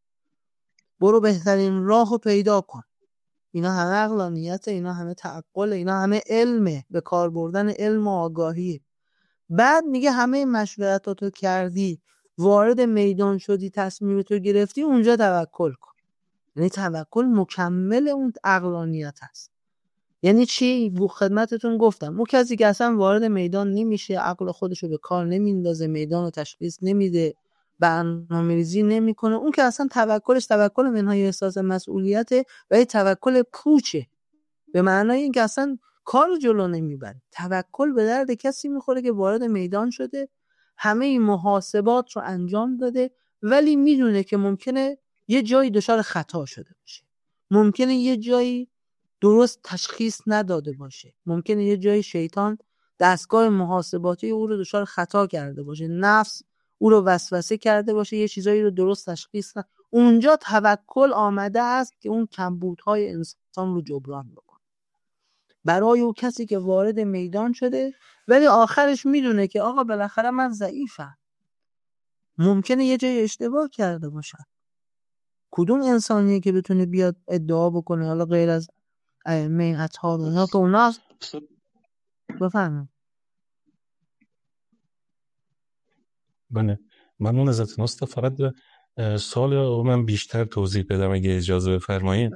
[SPEAKER 1] برو بهترین راهو پیدا کن. اینا همه عقلانیته، اینا همه تعقل، اینا همه علمه، به کار بردن علم و آگاهی. بعد میگه همه مشورتاتو کردی، وارد میدان شدی، تصمیمتو گرفتی، اونجا توکل کن. یعنی توکل مکمل اون عقلانیت هست. یعنی چی؟ بو خدمتتون گفتم اون کسی که اصلا وارد میدان نمیشه، عقل خودشو به کار نمیندازه، میدان رو تشخیص نمیده، برنامه‌ریزی نمیکنه، اون که اصلا توکلش توکل منهای احساس مسئولیته و یه توکل پوچه، به معنای اینکه اصلا کار جلو نمیبره. توکل به درد کسی میخوره که وارد میدان شده، همه این محاسبات رو انجام داده، ولی میدونه که ممکنه یه جایی دچار خطا شده باشه، ممکنه یه جایی درست تشخیص نداده باشه، ممکنه یه جایی شیطان دستگاه محاسباتی او رو دچار خطا کرده باشه، نفس او رو وسوسه کرده باشه، یه چیزایی رو درست تشخیص نه. اونجا توکل آمده است که اون کمبودهای انسان رو جبران بکنه برای اون کسی که وارد میدان شده، ولی آخرش میدونه که آقا بالاخره من ضعیفم، ممکنه یه جای اشتباه کرده باشم. کدوم انسانیه که بتونه بیاد ادعا بکنه، حالا غیر از ائمه اصحاب اینا که اونا بفهمم.
[SPEAKER 2] بله ممنون ازتون استاد. فقط سوال رو من بیشتر توضیح بدم اگه اجازه بفرمایید.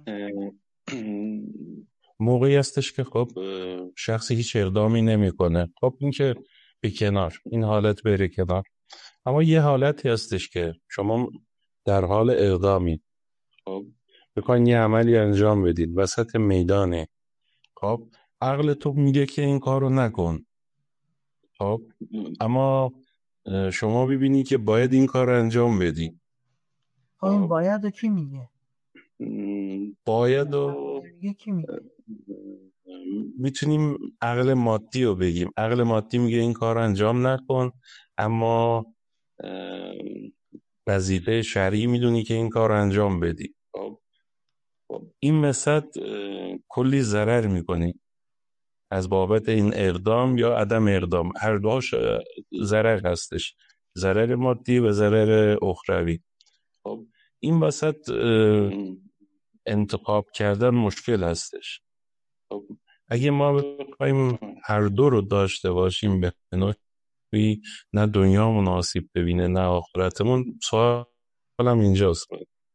[SPEAKER 2] موقعی هستش که خب شخصی هیچ اقدامی نمیکنه، خب این که به کنار، این حالت بره کنار، اما یه حالتی هستش که شما در حال اقدامی، خب بخواین یه عملی انجام بدید وسط میدانه، خب عقل تو میگه که این کارو نکن، خب اما شما ببینی که باید این کار انجام بدی.
[SPEAKER 1] اون باید رو کی میگه؟
[SPEAKER 2] باید رو
[SPEAKER 1] کی میگه؟
[SPEAKER 2] میتونیم عقل مادی رو بگیم. عقل مادی میگه این کار انجام نکن، اما وظیفه شرعی میدونی که این کار انجام بدی. این مثلا کلی ضرر میکنی از بابت این اقدام یا عدم اقدام، هر دوش ضرر هستش، ضرر مادی و ضرر اخروی. خب این وسط انتخاب کردن مشکل هستش. خب اگه ما بخوایم هر دو رو داشته باشیم به نوعی، نه دنیامون آسیب ببینه نه آخرتمون، سوالم اینجاست.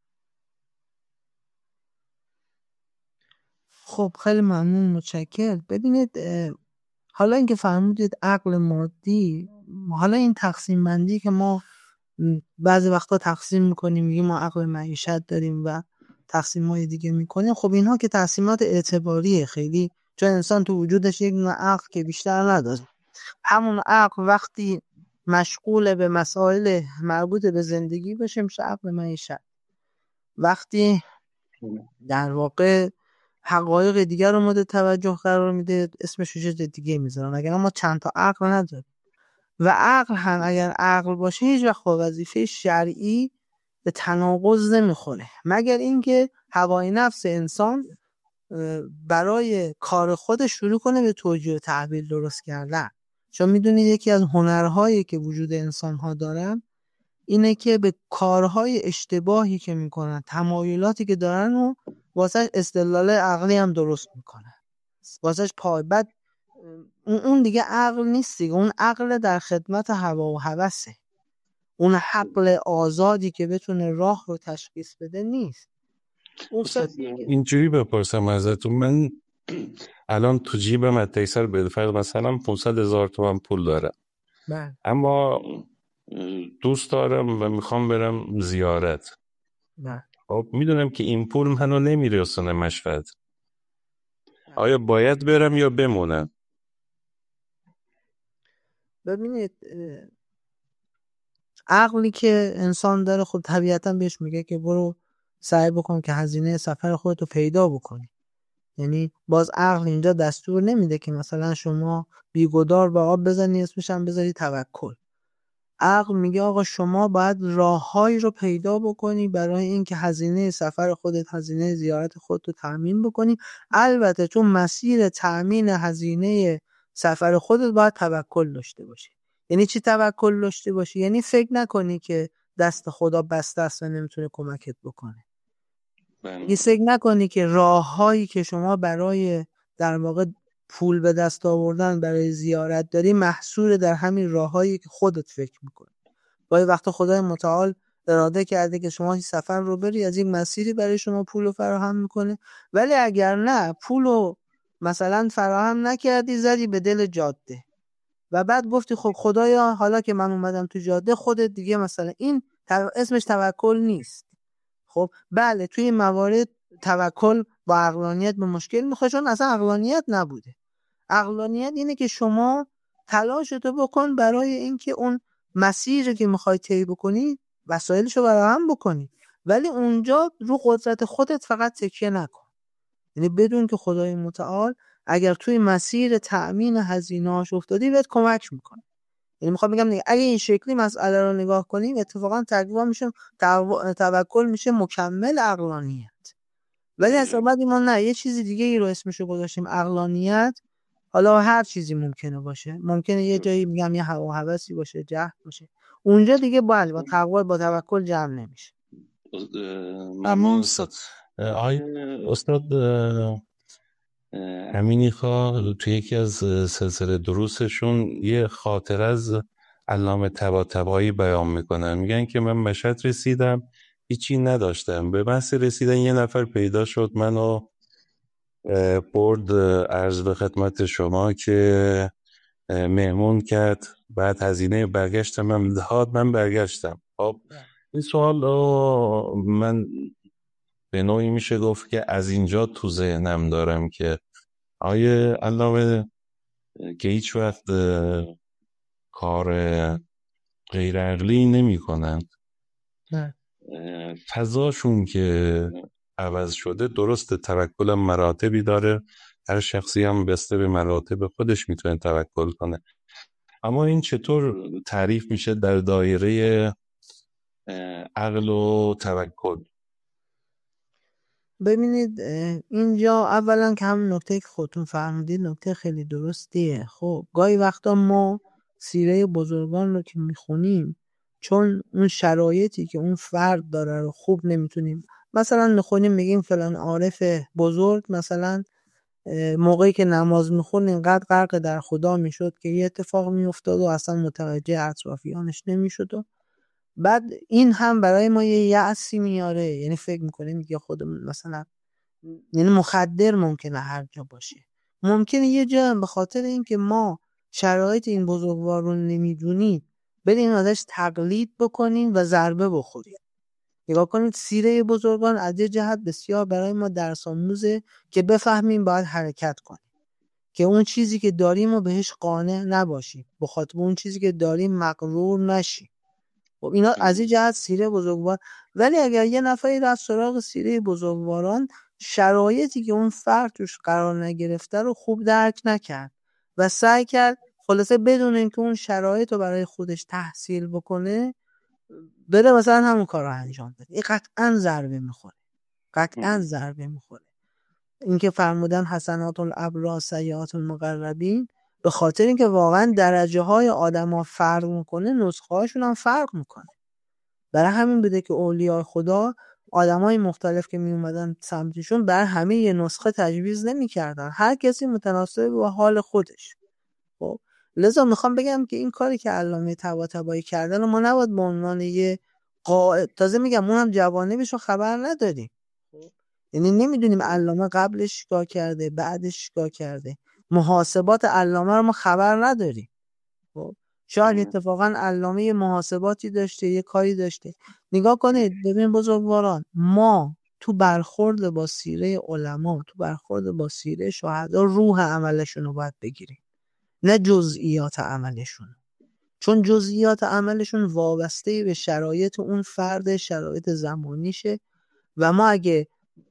[SPEAKER 1] خب خیلی ممنون، متشکر. ببینید حالا اینکه فرمودید عقل مادی، حالا این تقسیم بندی که ما بعضی وقتا تقسیم میکنیم، میگیم ما عقل معیشت داریم و تقسیم های دیگه میکنیم، خب اینها که تقسیمات اعتباریه خیلی، چون انسان تو وجودش یک نوع عقل که بیشتر نداره. همون عقل وقتی مشغول به مسائل مربوط به زندگی بشه میشه عقل معیشت. وقتی در واقع حقایق دیگر رو مورد توجه قرار میده اسمش چیز دیگه میذارن، اگر ما چند تا عقل نداریم. و عقل هم اگر عقل باشه هیچ وقت با وظیفه شرعی به تناقض نمیخوره، مگر اینکه هوای نفس انسان برای کار خودش شروع کنه به توجیه و تحویل درست کردن. چون میدونید یکی از هنرهایی که وجود انسان‌ها دارن اینه که به کارهای اشتباهی که میکنن، تمایلاتی که دارن و واسه استدلال عقلی هم درست میکنن، واسه پای بد. اون دیگه عقل نیست دیگه، اون عقل در خدمت هوا و هوسه، اون عقل آزادی که بتونه راه رو تشخیص بده نیست.
[SPEAKER 2] اینجوری بپرسم ازتون، من الان تو جیبم اتیسر بالفرض مثلا پانصد هزار تومان پول دارم،
[SPEAKER 1] بله.
[SPEAKER 2] اما دوست دارم و میخوام برم زیارت.
[SPEAKER 1] بله.
[SPEAKER 2] خب میدونم که این پول منو نمیرسونه مشهد، آیا باید برم یا بمونم؟
[SPEAKER 1] ببینید عقلی که انسان داره خب طبیعتا بهش میگه که برو سعی بکن که هزینه سفر خودتو پیدا بکنی. یعنی باز عقل اینجا دستور نمیده که مثلا شما بیگدار به آب بزنی اسمش هم بذاری توکل. عقل میگه آقا شما باید راههایی رو پیدا بکنی برای اینکه هزینه سفر خودت، هزینه زیارت خودت رو تأمین بکنی. البته تو مسیر تأمین هزینه سفر خودت باید توکل داشته باشی. یعنی چی توکل داشته باشی؟ یعنی فکر نکنی که دست خدا بسته است و نمیتونه کمکت بکنه. یعنی فکر نکنی که راههایی که شما برای در واقع پول به دست آوردن برای زیارت داری محصور در همین راههایی که خودت فکر میکنی. گاهی وقتا خدای متعال اراده کرده که شما این سفر رو بری، از این مسیری برای شما پول رو فراهم میکنه، ولی اگر نه پول رو مثلا فراهم نکردی زدی به دل جاده و بعد گفتی خب خدایا حالا که من اومدم تو جاده خودت دیگه مثلا، این اسمش توکل نیست. خب بله توی این موارد توکل با عقلانیت به مشکل میخوره، چون اصلا عقلانیت نبوده. عقلانیت اینه که شما تلاشتو بکن برای اینکه اون مسیری که میخوای طی بکنی وسایلشو فراهم بکنی. ولی اونجا رو قدرت خودت فقط تکیه نکن. یعنی بدون که خدای متعال اگر توی مسیر تأمین هزینه‌اش افتادی بهت کمک میکنه. یعنی میخوام بگم دیگه اگه این شکلی مسئله رو نگاه کنیم اتفاقا تقوا میشه توکل میشه مکمل عقلانیت. ولی اصلا بعد ما نه یه چیزی دیگه ای رو اسمشو گذاشتیم عقلانیت. حالا هر چیزی ممکنه باشه، ممکنه یه جایی میگم یه هوا هوسی باشه، جهل باشه، اونجا دیگه باید با تقوا با توکل جمع نمیشه.
[SPEAKER 2] ممنون استاد. آقای استاد همینی خواه توی یکی از سلسله دروسشون یه خاطر از علامه طباطبایی بیان میکنن، میگن که من مشهد رسیدم هیچی نداشتم، به محض رسیدن یه نفر پیدا شد منو برد عرض به خدمت شما که مهمون کرد، بعد هزینه برگشتم من داد، من برگشتم. خب این سوال رو من به نوعی میشه گفت که از اینجا تو ذهنم دارم که آیه علامه که هیچ وقت کار غیر عقلی نمی کنند، فضاشون که عوض شده، درست توکل مراتبی داره، هر شخصی هم بسته به مراتب خودش میتونه توکل کنه، اما این چطور تعریف میشه در دایره عقل و توکل؟
[SPEAKER 1] ببینید اینجا اولا که هم نکته که خودتون فرمودید نکته خیلی درستیه. خب گاهی وقتا ما سیره بزرگان رو که میخونیم چون اون شرایطی که اون فرد داره رو خوب نمیتونیم مثلا میخونیم، میگیم فلان عارف بزرگ مثلا موقعی که نماز میخون اینقدر غرق در خدا میشد که یه اتفاق میافتاد و اصلا متوجه اطرافیانش نمیشد و بعد این هم برای ما یه یأسی میاره. یعنی فکر میکنیم میگه خودمون مثلا یعنی مخدر ممکنه هر جا باشه، ممکنه یه جا به خاطر اینکه ما شرایط این بزرگوار رو نمیدونیم بریم ازش تقلید بکنیم و ضربه بخوریم. نگاه کنید سیره بزرگان از یه جهت بسیار برای ما درس آموزه که بفهمیم باید حرکت کنیم، که اون چیزی که داریم و بهش قانع نباشیم، به خاطر اون چیزی که داریم مغرور نشیم. خب اینا از این جهت سیره بزرگوار. ولی اگر یه نفری رفت سراغ سیره بزرگواران شرایطی که اون فرد توش قرار نگرفته رو خوب درک نکرد و سعی کرد خلاصه بدون اینکه اون شرایط رو برای خودش تحصیل بکنه بره مثلا همون کار رو انجام بده، این قطعا ضربه میخوره، قطعا ضربه میخوره. اینکه فرمودن حسنات الابرار سیئات المقربین، به خاطر اینکه واقعا درجه های آدم ها فرق میکنه، نسخه هاشون هم فرق میکنه. برای همین بوده که اولیاء خدا آدم های مختلف که می اومدن سمتشون بر همه یه نسخه تجویز نمی کردن، هر کسی متناسب با حال خودش. خب لذا میخوام بگم که این کاری که علامه طباطبایی کردن ما نباید به عنوان یه قاعده، تازه میگم اون هم جوانبشو خبر نداریم، یعنی نمیدونیم علامه قبلش چیکار کرده بعدش چیکار کرده، محاسبات علامه رو ما خبر نداریم. خب شاید اتفاقا علامه یه محاسباتی داشته، یه کاری داشته. نگاه کنید ببین بزرگواران، ما تو برخورد با سیره علما، تو برخورد با سیره شهدا روح عملشون رو باید بگیریم، نه جزئیات عملشون، چون جزئیات عملشون وابسته به شرایط اون فرد، شرایط زمانیشه و ما اگه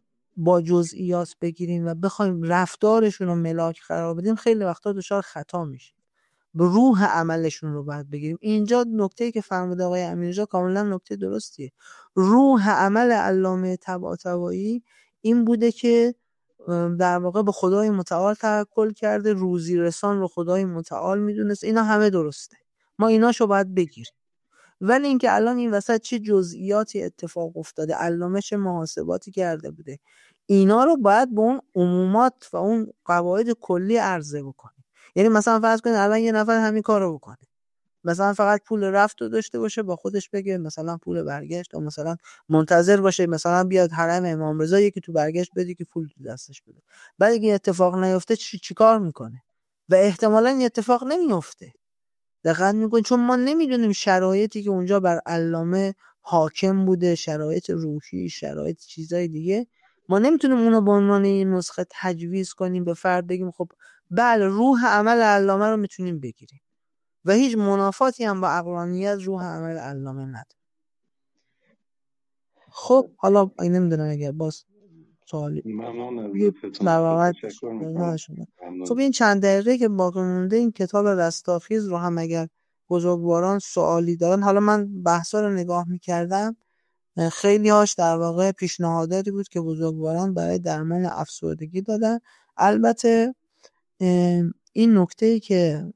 [SPEAKER 1] با جزئیات بگیریم و بخوایم رفتارشون رو ملاک قرار بدیم خیلی وقتا دچار خطا میشه. به روح عملشون رو باید بگیریم. اینجا نکته‌ای که فرموده آقای امیرجا کاملا نکته درستیه. روح عمل علامه طباطبایی این بوده که در واقع به خدای متعال توکل کرده، روزی رسان رو خدای متعال میدونست. اینا همه درسته، ما ایناشو باید بگیریم. ولی اینکه الان این وسط چه جزئیاتی اتفاق افتاده، علامه چه محاسباتی کرده بوده، اینا رو باید به اون عمومات و اون قواعد کلی عرضه بکنیم. یعنی مثلا فرض کنید الان یه نفر همین کارو بکنه، مثلا فقط پول رفت رو داشته باشه، با خودش بگه مثلا پول برگشت، یا مثلا منتظر باشه مثلا بیاد حرم امام رضا یکی تو برگشت بده که پول تو دستش بده. بعد اگه اتفاق نیفته چی چیکار میکنه؟ و احتمالاً این اتفاق نمیفته. دقیقاً میگن چون ما نمیدونیم شرایطی که اونجا بر علامه حاکم بوده، شرایط روحی، شرایط چیزای دیگه، ما نمیتونیم اونو به عنوان این نسخه تجویز کنیم به فرد بگیم خب بله روح عمل علامه رو میتونیم بگیریم و هیچ منافاتی هم با عقلانیت روح عمل علامه نداره. خب حالا این نمیدونم اگر باز سوالی
[SPEAKER 2] ممنون از
[SPEAKER 1] یه
[SPEAKER 2] لطفتون.
[SPEAKER 1] در واقع
[SPEAKER 2] تشکر میکنم.
[SPEAKER 1] نشونه. خب
[SPEAKER 2] ممنون.
[SPEAKER 1] این چند دقیقه که باقی مونده این کتاب رستاخیز رو هم اگر بزرگواران سوالی دارن، حالا من بحثا رو نگاه میکردم، خیلی هاش در واقع پیشنهاداتی بود که بزرگواران برای درمان افسردگی دادن. البته این نکته‌ای که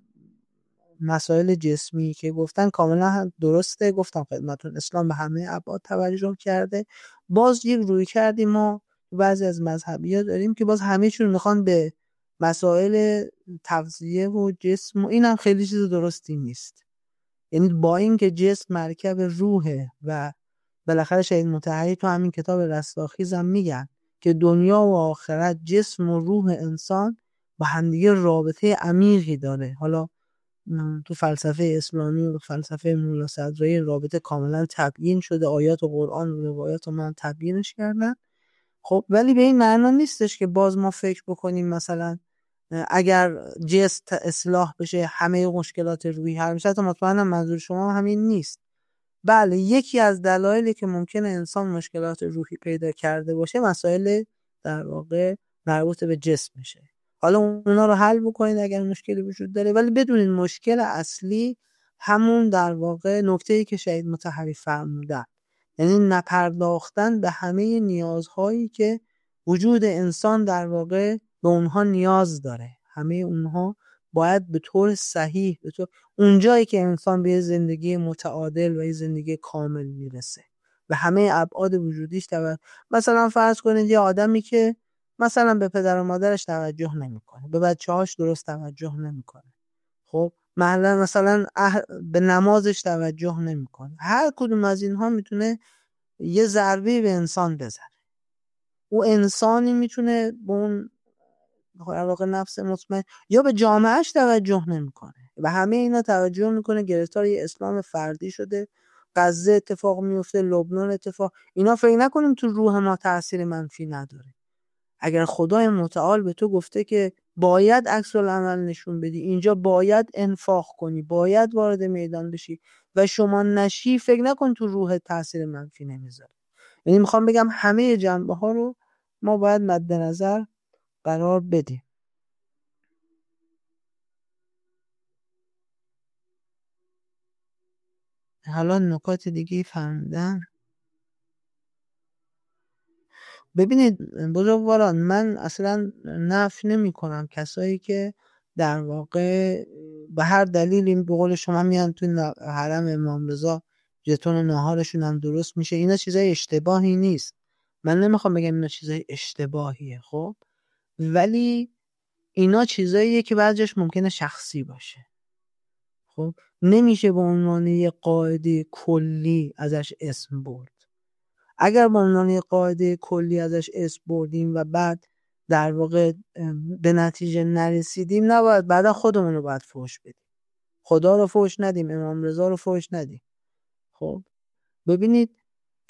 [SPEAKER 1] مسائل جسمی که گفتن کاملا هم درسته، گفتم خدمتون اسلام به همه ابعاد توجه کرده. باز یک روی کردیم ما بعضی از مذهبی‌ها داریم که باز همه چون میخوان به مسائل تغذیه و جسم و این هم خیلی چیز درستی نیست. یعنی با این که جسم مرکب روحه و بالاخره شهید مطهری تو همین کتاب رستاخیز هم میگن که دنیا و آخرت، جسم و روح انسان با همدیگه رابطه عمیقی داره. حالا تو فلسفه اسلامی و فلسفه مولا صدرایی رابطه کاملا تبیین شده، آیات و قرآن و روایات من تبیینش کردن. خب ولی به این معنا نیستش که باز ما فکر بکنیم مثلا اگر جسم اصلاح بشه همه مشکلات روحی حل میشه. تا مطمئنم منظور شما همین نیست. بله یکی از دلایلی که ممکنه انسان مشکلات روحی پیدا کرده باشه مسائل در واقع مربوط به جسم میشه. حالا اونا رو حل بکنید اگر مشکلی وجود داره، ولی بدونین مشکل اصلی همون در واقع نکته‌ای که شهید مطهری فرمودن، یعنی نپرداختن به همه نیازهایی که وجود انسان در واقع به اونها نیاز داره. همه اونها باید به طور صحیح به طور اونجایی که انسان به زندگی متعادل و یه زندگی کامل میرسه و همه ابعاد وجودیش توجه. مثلا فرض کنید یه آدمی که مثلا به پدر و مادرش توجه نمیکنه، به بچه‌هاش درست توجه نمیکنه، خب مثلا مثلا اح... به نمازش توجه نمیکنه، هر کدوم از اینها میتونه یه ضربه به انسان بزنه. او انسانی میتونه به اون در واقع نفس مطمئن یا به جامعهش توجه نمیکنه و همه اینا توجه میکنه گرفتار یه اسلام فردی شده. غزه اتفاق میفته، لبنان اتفاق، اینا فکر نکنیم تو روح ما تأثیر منفی نداره. اگر خدای متعال به تو گفته که باید عکس العمل نشون بدی، اینجا باید انفاق کنی، باید وارد میدان بشی و شما نشی، فکر نکن تو روح تأثیر منفی نمیذاره. یعنی میخوام بگم همه جنبه ها رو ما باید مد نظر قرار بدیم. حالا نکات دیگه فهمیدن. ببینید بزرگواران، من اصلا نفی نمی کنم کسایی که در واقع به هر دلیلی به قول شما میان تو حرم امام رضا ژتون ناهارشون هم درست میشه، اینا چیزای اشتباهی نیست. من نمیخوام بگم اینا چیزای اشتباهیه، خب ولی اینا چیزاییه که بعضیش ممکنه شخصی باشه. خب نمیشه به عنوان یه قاعده کلی ازش اسم برد. اگر به عنوان یه قاعده کلی ازش اسم بردیم و بعد در واقع به نتیجه نرسیدیم، نباید بعدا خودمون رو باید فحش بدیم. خدا رو فحش ندیم، امام رضا رو فحش ندیم. خب ببینید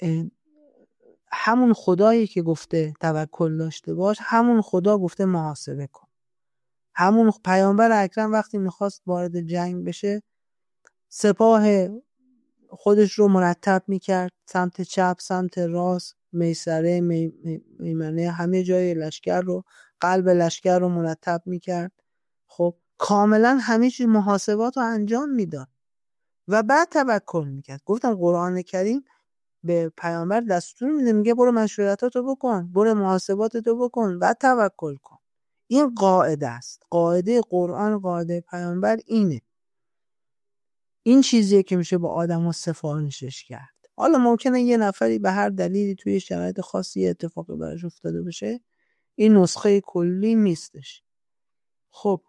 [SPEAKER 1] همون خدایی که گفته توکل داشته باش، همون خدا گفته محاسبه کن. همون پیامبر اکرم وقتی میخواست وارد جنگ بشه سپاه خودش رو مرتب میکرد، سمت چپ، سمت راست، میسره، می، می، میمنه، همه جای لشکر رو، قلب لشکر رو مرتب میکرد. خب کاملا همه چیز محاسبات رو انجام میداد و بعد توکل میکرد. گفتم قرآن کریم به پیامبر دستور میده، میگه برو مشورتاتو بکن، برو محاسباتتو بکن و توکل کن. این قاعده است، قاعده قرآن، قاعده پیامبر اینه. این چیزیه که میشه با آدمو سفارشش کرد. حالا ممکنه یه نفری به هر دلیلی توی شرایط خاصی اتفاقی براش افتاده باشه، این نسخه کلی نیستش. خب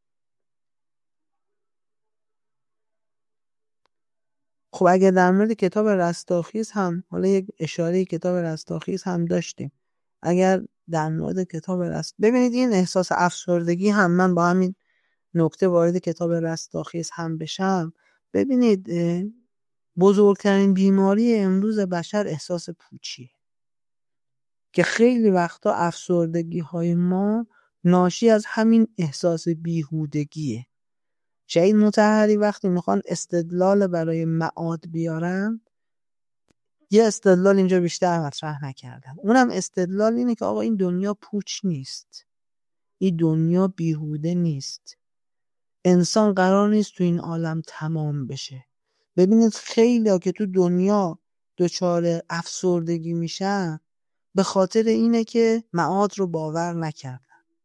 [SPEAKER 1] خب اگه در مورد کتاب رستاخیز هم حالا یک اشاره کتاب رستاخیز هم داشتیم، اگر در مورد کتاب رست ببینید این احساس افسردگی هم، من با همین نکته وارد کتاب رستاخیز هم بشم. ببینید بزرگترین بیماری امروز بشر احساس پوچیه که خیلی وقتا افسردگی های ما ناشی از همین احساس بیهودگیه. شهید مطهری وقتی میخوان استدلال برای معاد بیارن یه استدلال اینجا بیشتر مطرح نکردم، اونم استدلال اینه که آقا این دنیا پوچ نیست، این دنیا بیهوده نیست، انسان قرار نیست تو این عالم تمام بشه. ببینید خیلی ها که تو دنیا دچار افسردگی میشن به خاطر اینه که معاد رو باور نکردن.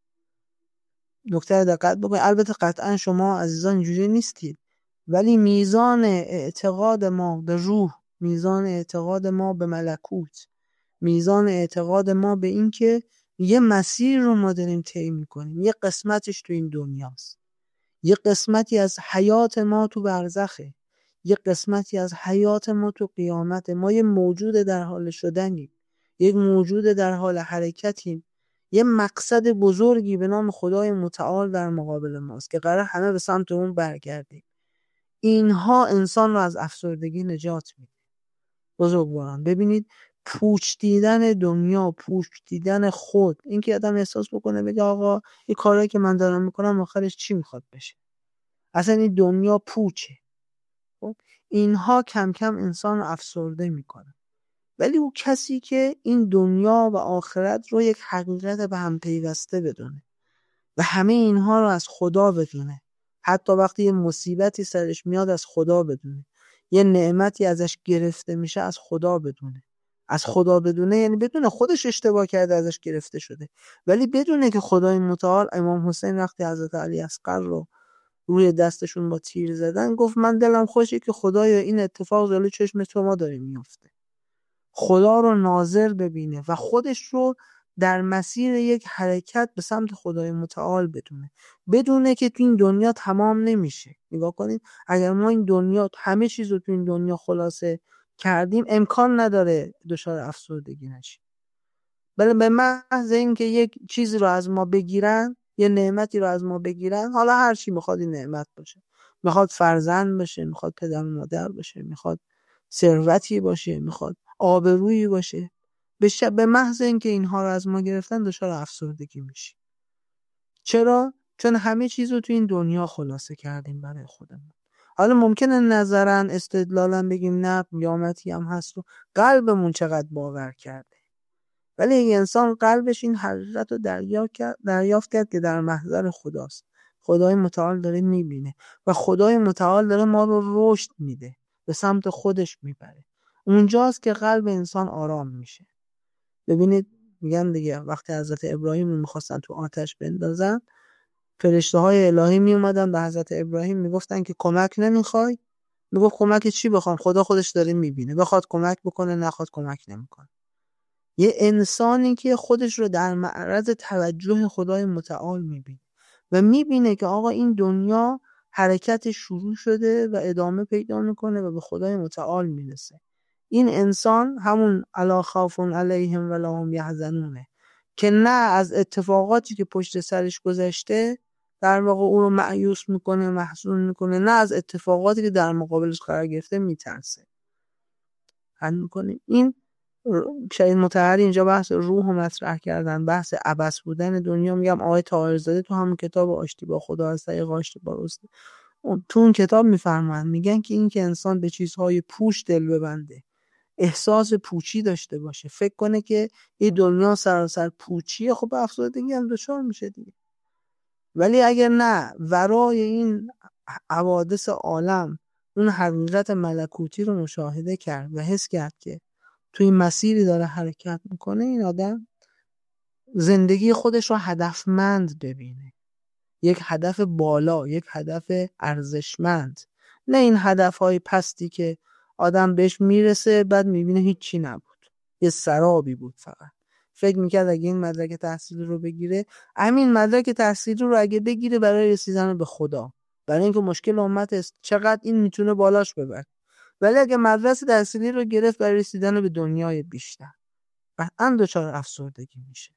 [SPEAKER 1] نکته دقت بکنید، البته قطعا شما عزیزان اینجوری نیستید، ولی میزان اعتقاد ما به روح، میزان اعتقاد ما به ملکوت، میزان اعتقاد ما به این که یه مسیر رو ما داریم طی می‌کنیم، یه قسمتش تو این دنیاست، یه قسمتی از حیات ما تو برزخه، یه قسمتی از حیات ما تو قیامت، ما یه موجود در حال شدنیم، یک موجود در حال حرکتیم، یه مقصد بزرگی به نام خدای متعال در مقابل ماست که قرار همه به سمت اون برگردیم. اینها انسان رو از افسردگی نجات میده. بزرگواران ببینید، پوچ دیدن دنیا، پوچ دیدن خود، این که آدم احساس بکنه بگه آقا این کارهایی که من دارم میکنم آخرش چی میخواد بشه، اصلا این دنیا پوچه، خب اینها کم کم انسان رو افسرده میکنه. ولی اون کسی که این دنیا و آخرت رو یک حقیقت به هم پیوسته بدونه و همه اینها رو از خدا بدونه، حتی وقتی یه مصیبتی سرش میاد از خدا بدونه، یه نعمتی ازش گرفته میشه از خدا بدونه. از خدا بدونه یعنی بدونه خودش اشتباه کرده ازش گرفته شده، ولی بدونه که خدای متعال، امام حسین وقتی حضرت علی اصغر رو روی دستشون با تیر زدن گفت من دلم خوشه که خدایا این اتفاق جلوی چشم تو ما داره میفته، خدا رو ناظر ببینه و خودش رو در مسیر یک حرکت به سمت خدای متعال بدونه، بدونه که تو این دنیا تمام نمیشه. نگاه کنید، اگر ما این دنیا همه چیز رو تو این دنیا خلاصه کردیم امکان نداره دچار افسردگی نشیم. بله به محض اینکه یک چیزی رو از ما بگیرن، یه نعمتی رو از ما بگیرن، حالا هر چی میخواد این نعمت باشه، میخواد فرزند باشه، میخواد پدر و مادر باشه، میخواد ثروتی باشه، میخواد آبرویی باشه، به شب به محض اینکه اینها رو از ما گرفتن دچار افسردگی میشیم. چرا؟ چون همه چیز رو تو این دنیا خلاصه کردیم برای خودمون. حالا ممکنه نظرن استدلالن بگیم نه قیامتی هم هست و قلبمون چقدر باور کرده، ولی این انسان قلبش این حقیقت رو دریافت کرد دریافت کرد که در محضر خداست، خدای متعال داره میبینه و خدای متعال داره ما رو رشد میده، به سمت خودش میبره. اونجاست که قلب انسان آرام میشه. ببینید میگن دیگه وقتی حضرت ابراهیم رو میخواستن تو آتش بندازن، فرشته های الهی میومدن به حضرت ابراهیم میگفتن که کمک نمیخوای؟ میگفت کمک چی بخوام؟ خدا خودش داره میبینه، بخواد کمک بکنه نخواد کمک نمیکنه. یه انسانی که خودش رو در معرض توجه خدای متعال میبینه و میبینه که آقا این دنیا حرکت شروع شده و ادامه پیدا میکنه و به خدای متعال میرسه، این انسان همون الا خوف علیهم ولا هم یحزنونه که نه از اتفاقاتی که پشت سرش گذشته در واقع او رو مایوس میکنه، محزون میکنه، نه از اتفاقاتی که در مقابلش قرار گرفته میترسه. حل میکنه. این شاید مطهری اینجا بحث روح مطرح کردن، بحث عبث بودن دنیا. میگم آقای طاهرزاده تو همون کتاب آشتی با خدا از طریق آشتی با رسل تو اون کتاب میفرمایند، میگن که این که انسان به چیزهای پوچ دل ببنده، احساس پوچی داشته باشه، فکر کنه که این دنیا سراسر پوچیه، خب افسردگی هم دچار میشه دیگه. ولی اگر نه ورای این حوادث عالم اون حقیقت ملکوتی رو مشاهده کرد و حس کرد که توی مسیری داره حرکت میکنه، این آدم زندگی خودش رو هدفمند ببینه، یک هدف بالا، یک هدف ارزشمند، نه این هدفهای پستی که آدم بهش میرسه بعد میبینه هیچی نبود، یه سرابی بود، فقط فکر میکرد اگه این مدرک تحصیلی رو بگیره، همین مدرک تحصیلی رو اگه بگیره برای رسیدن به خدا، برای اینکه مشکل امت است چقدر این میتونه بالاش ببره، ولی اگه مدرک تحصیلی رو گرفت برای رسیدن به دنیای بیشتر، قطعاً دچار افسردگی میشه،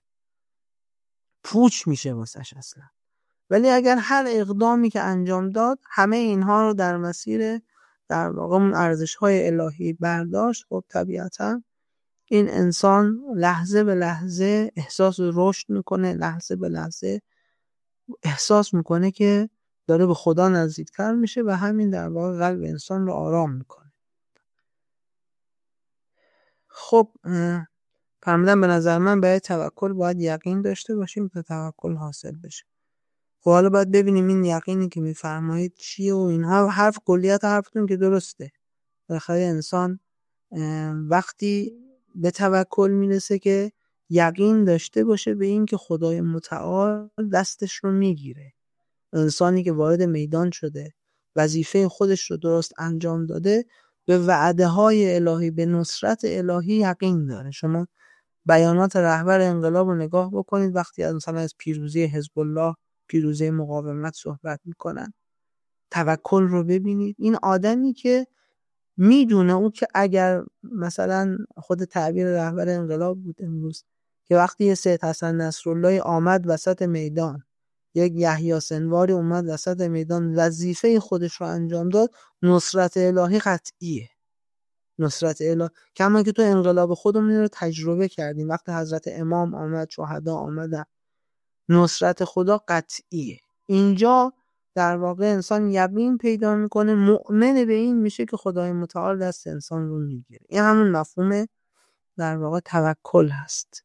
[SPEAKER 1] پوچ میشه واسش اصلا. ولی اگر هر اقدامی که انجام داد همه اینها رو در مسیر در واقع اون ارزش‌های الهی برداشت، خب طبیعتاً این انسان لحظه به لحظه احساس رشد میکنه، لحظه به لحظه احساس میکنه که داره به خدا نزدیکتر میشه و همین در واقع قلب انسان رو آرام میکنه. خب فرمودن به نظر من برای توکل باید یقین داشته باشیم تا توکل حاصل بشه. خب حالا باید ببینیم این یقینی که میفرمایید چیه و اینها. حرف کلیت حرفتون که درسته. بالاخره انسان وقتی به توکل میرسه که یقین داشته باشه به این که خدای متعال دستش رو میگیره. انسانی که وارد میدان شده، وظیفه خودش رو درست انجام داده، به وعده های الهی، به نصرت الهی یقین داره. شما بیانات رهبر انقلاب رو نگاه بکنید، وقتی از مثلا از پیروزی حزب الله، پیروزی مقاومت صحبت میکنن، توکل رو ببینید. این آدمی که میدونه اون که اگر مثلا خود تعبیر رهبر انقلاب بود امروز که وقتی یه سید حسن نصرالله آمد وسط میدان، یک یحیی سنواری اومد وسط میدان، وظیفه خودش رو انجام داد، نصرت الهی قطعیه. نصرت الهی کما که تو انقلاب خودمون رو تجربه کردیم، وقتی حضرت امام آمد، شهدا آمدن، نصرت خدا قطعیه. اینجا در واقع انسان یقین پیدا میکنه، مؤمن به این میشه که خدای متعال دست انسان رو میگیره. این همون مفهوم در واقع توکل هست.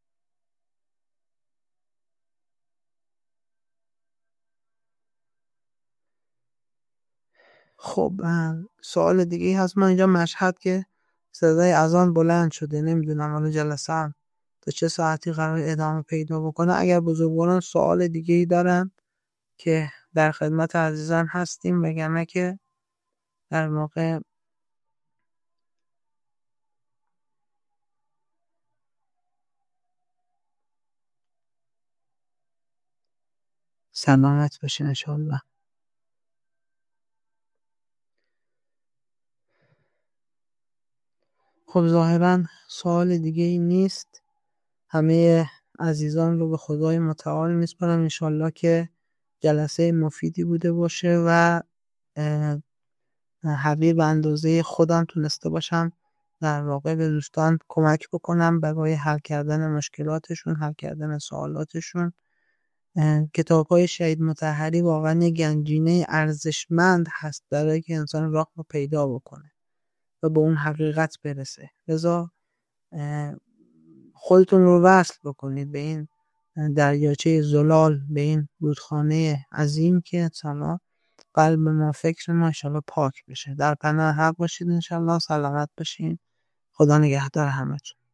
[SPEAKER 1] خب سوال دیگه هست. من اینجا مشهد که صدای اذان بلند شده، نمیدونم حالا جلسه هم تا چه ساعتی قرار ادامه پیدا بکنه. اگر بزرگواران سوال دیگه ای دارن که در خدمت عزیزان هستیم، وگرنه که در واقع سلامت باشین انشاءالله. خب ظاهرا سوال دیگه ای نیست. همه عزیزان رو به خدای متعال میسپارم. انشاءالله که جلسه مفیدی بوده باشه و حقیر به اندازه خودم تونسته باشم در واقع به دوستان کمک بکنم برای حل کردن مشکلاتشون، حل کردن سوالاتشون. کتاب‌های شهید مطهری واقعا یک گنجینه ارزشمند هست برای که انسان راه رو پیدا بکنه و به اون حقیقت برسه. لذا خودتون رو وصل بکنید به این دریاچه زلال، به این رودخانه عظیم که انشاءالله قلب ما، فکر ما انشاءالله پاک بشه. در پناه حق باشید انشاءالله. سلامت باشین. خدا نگهدار همتون.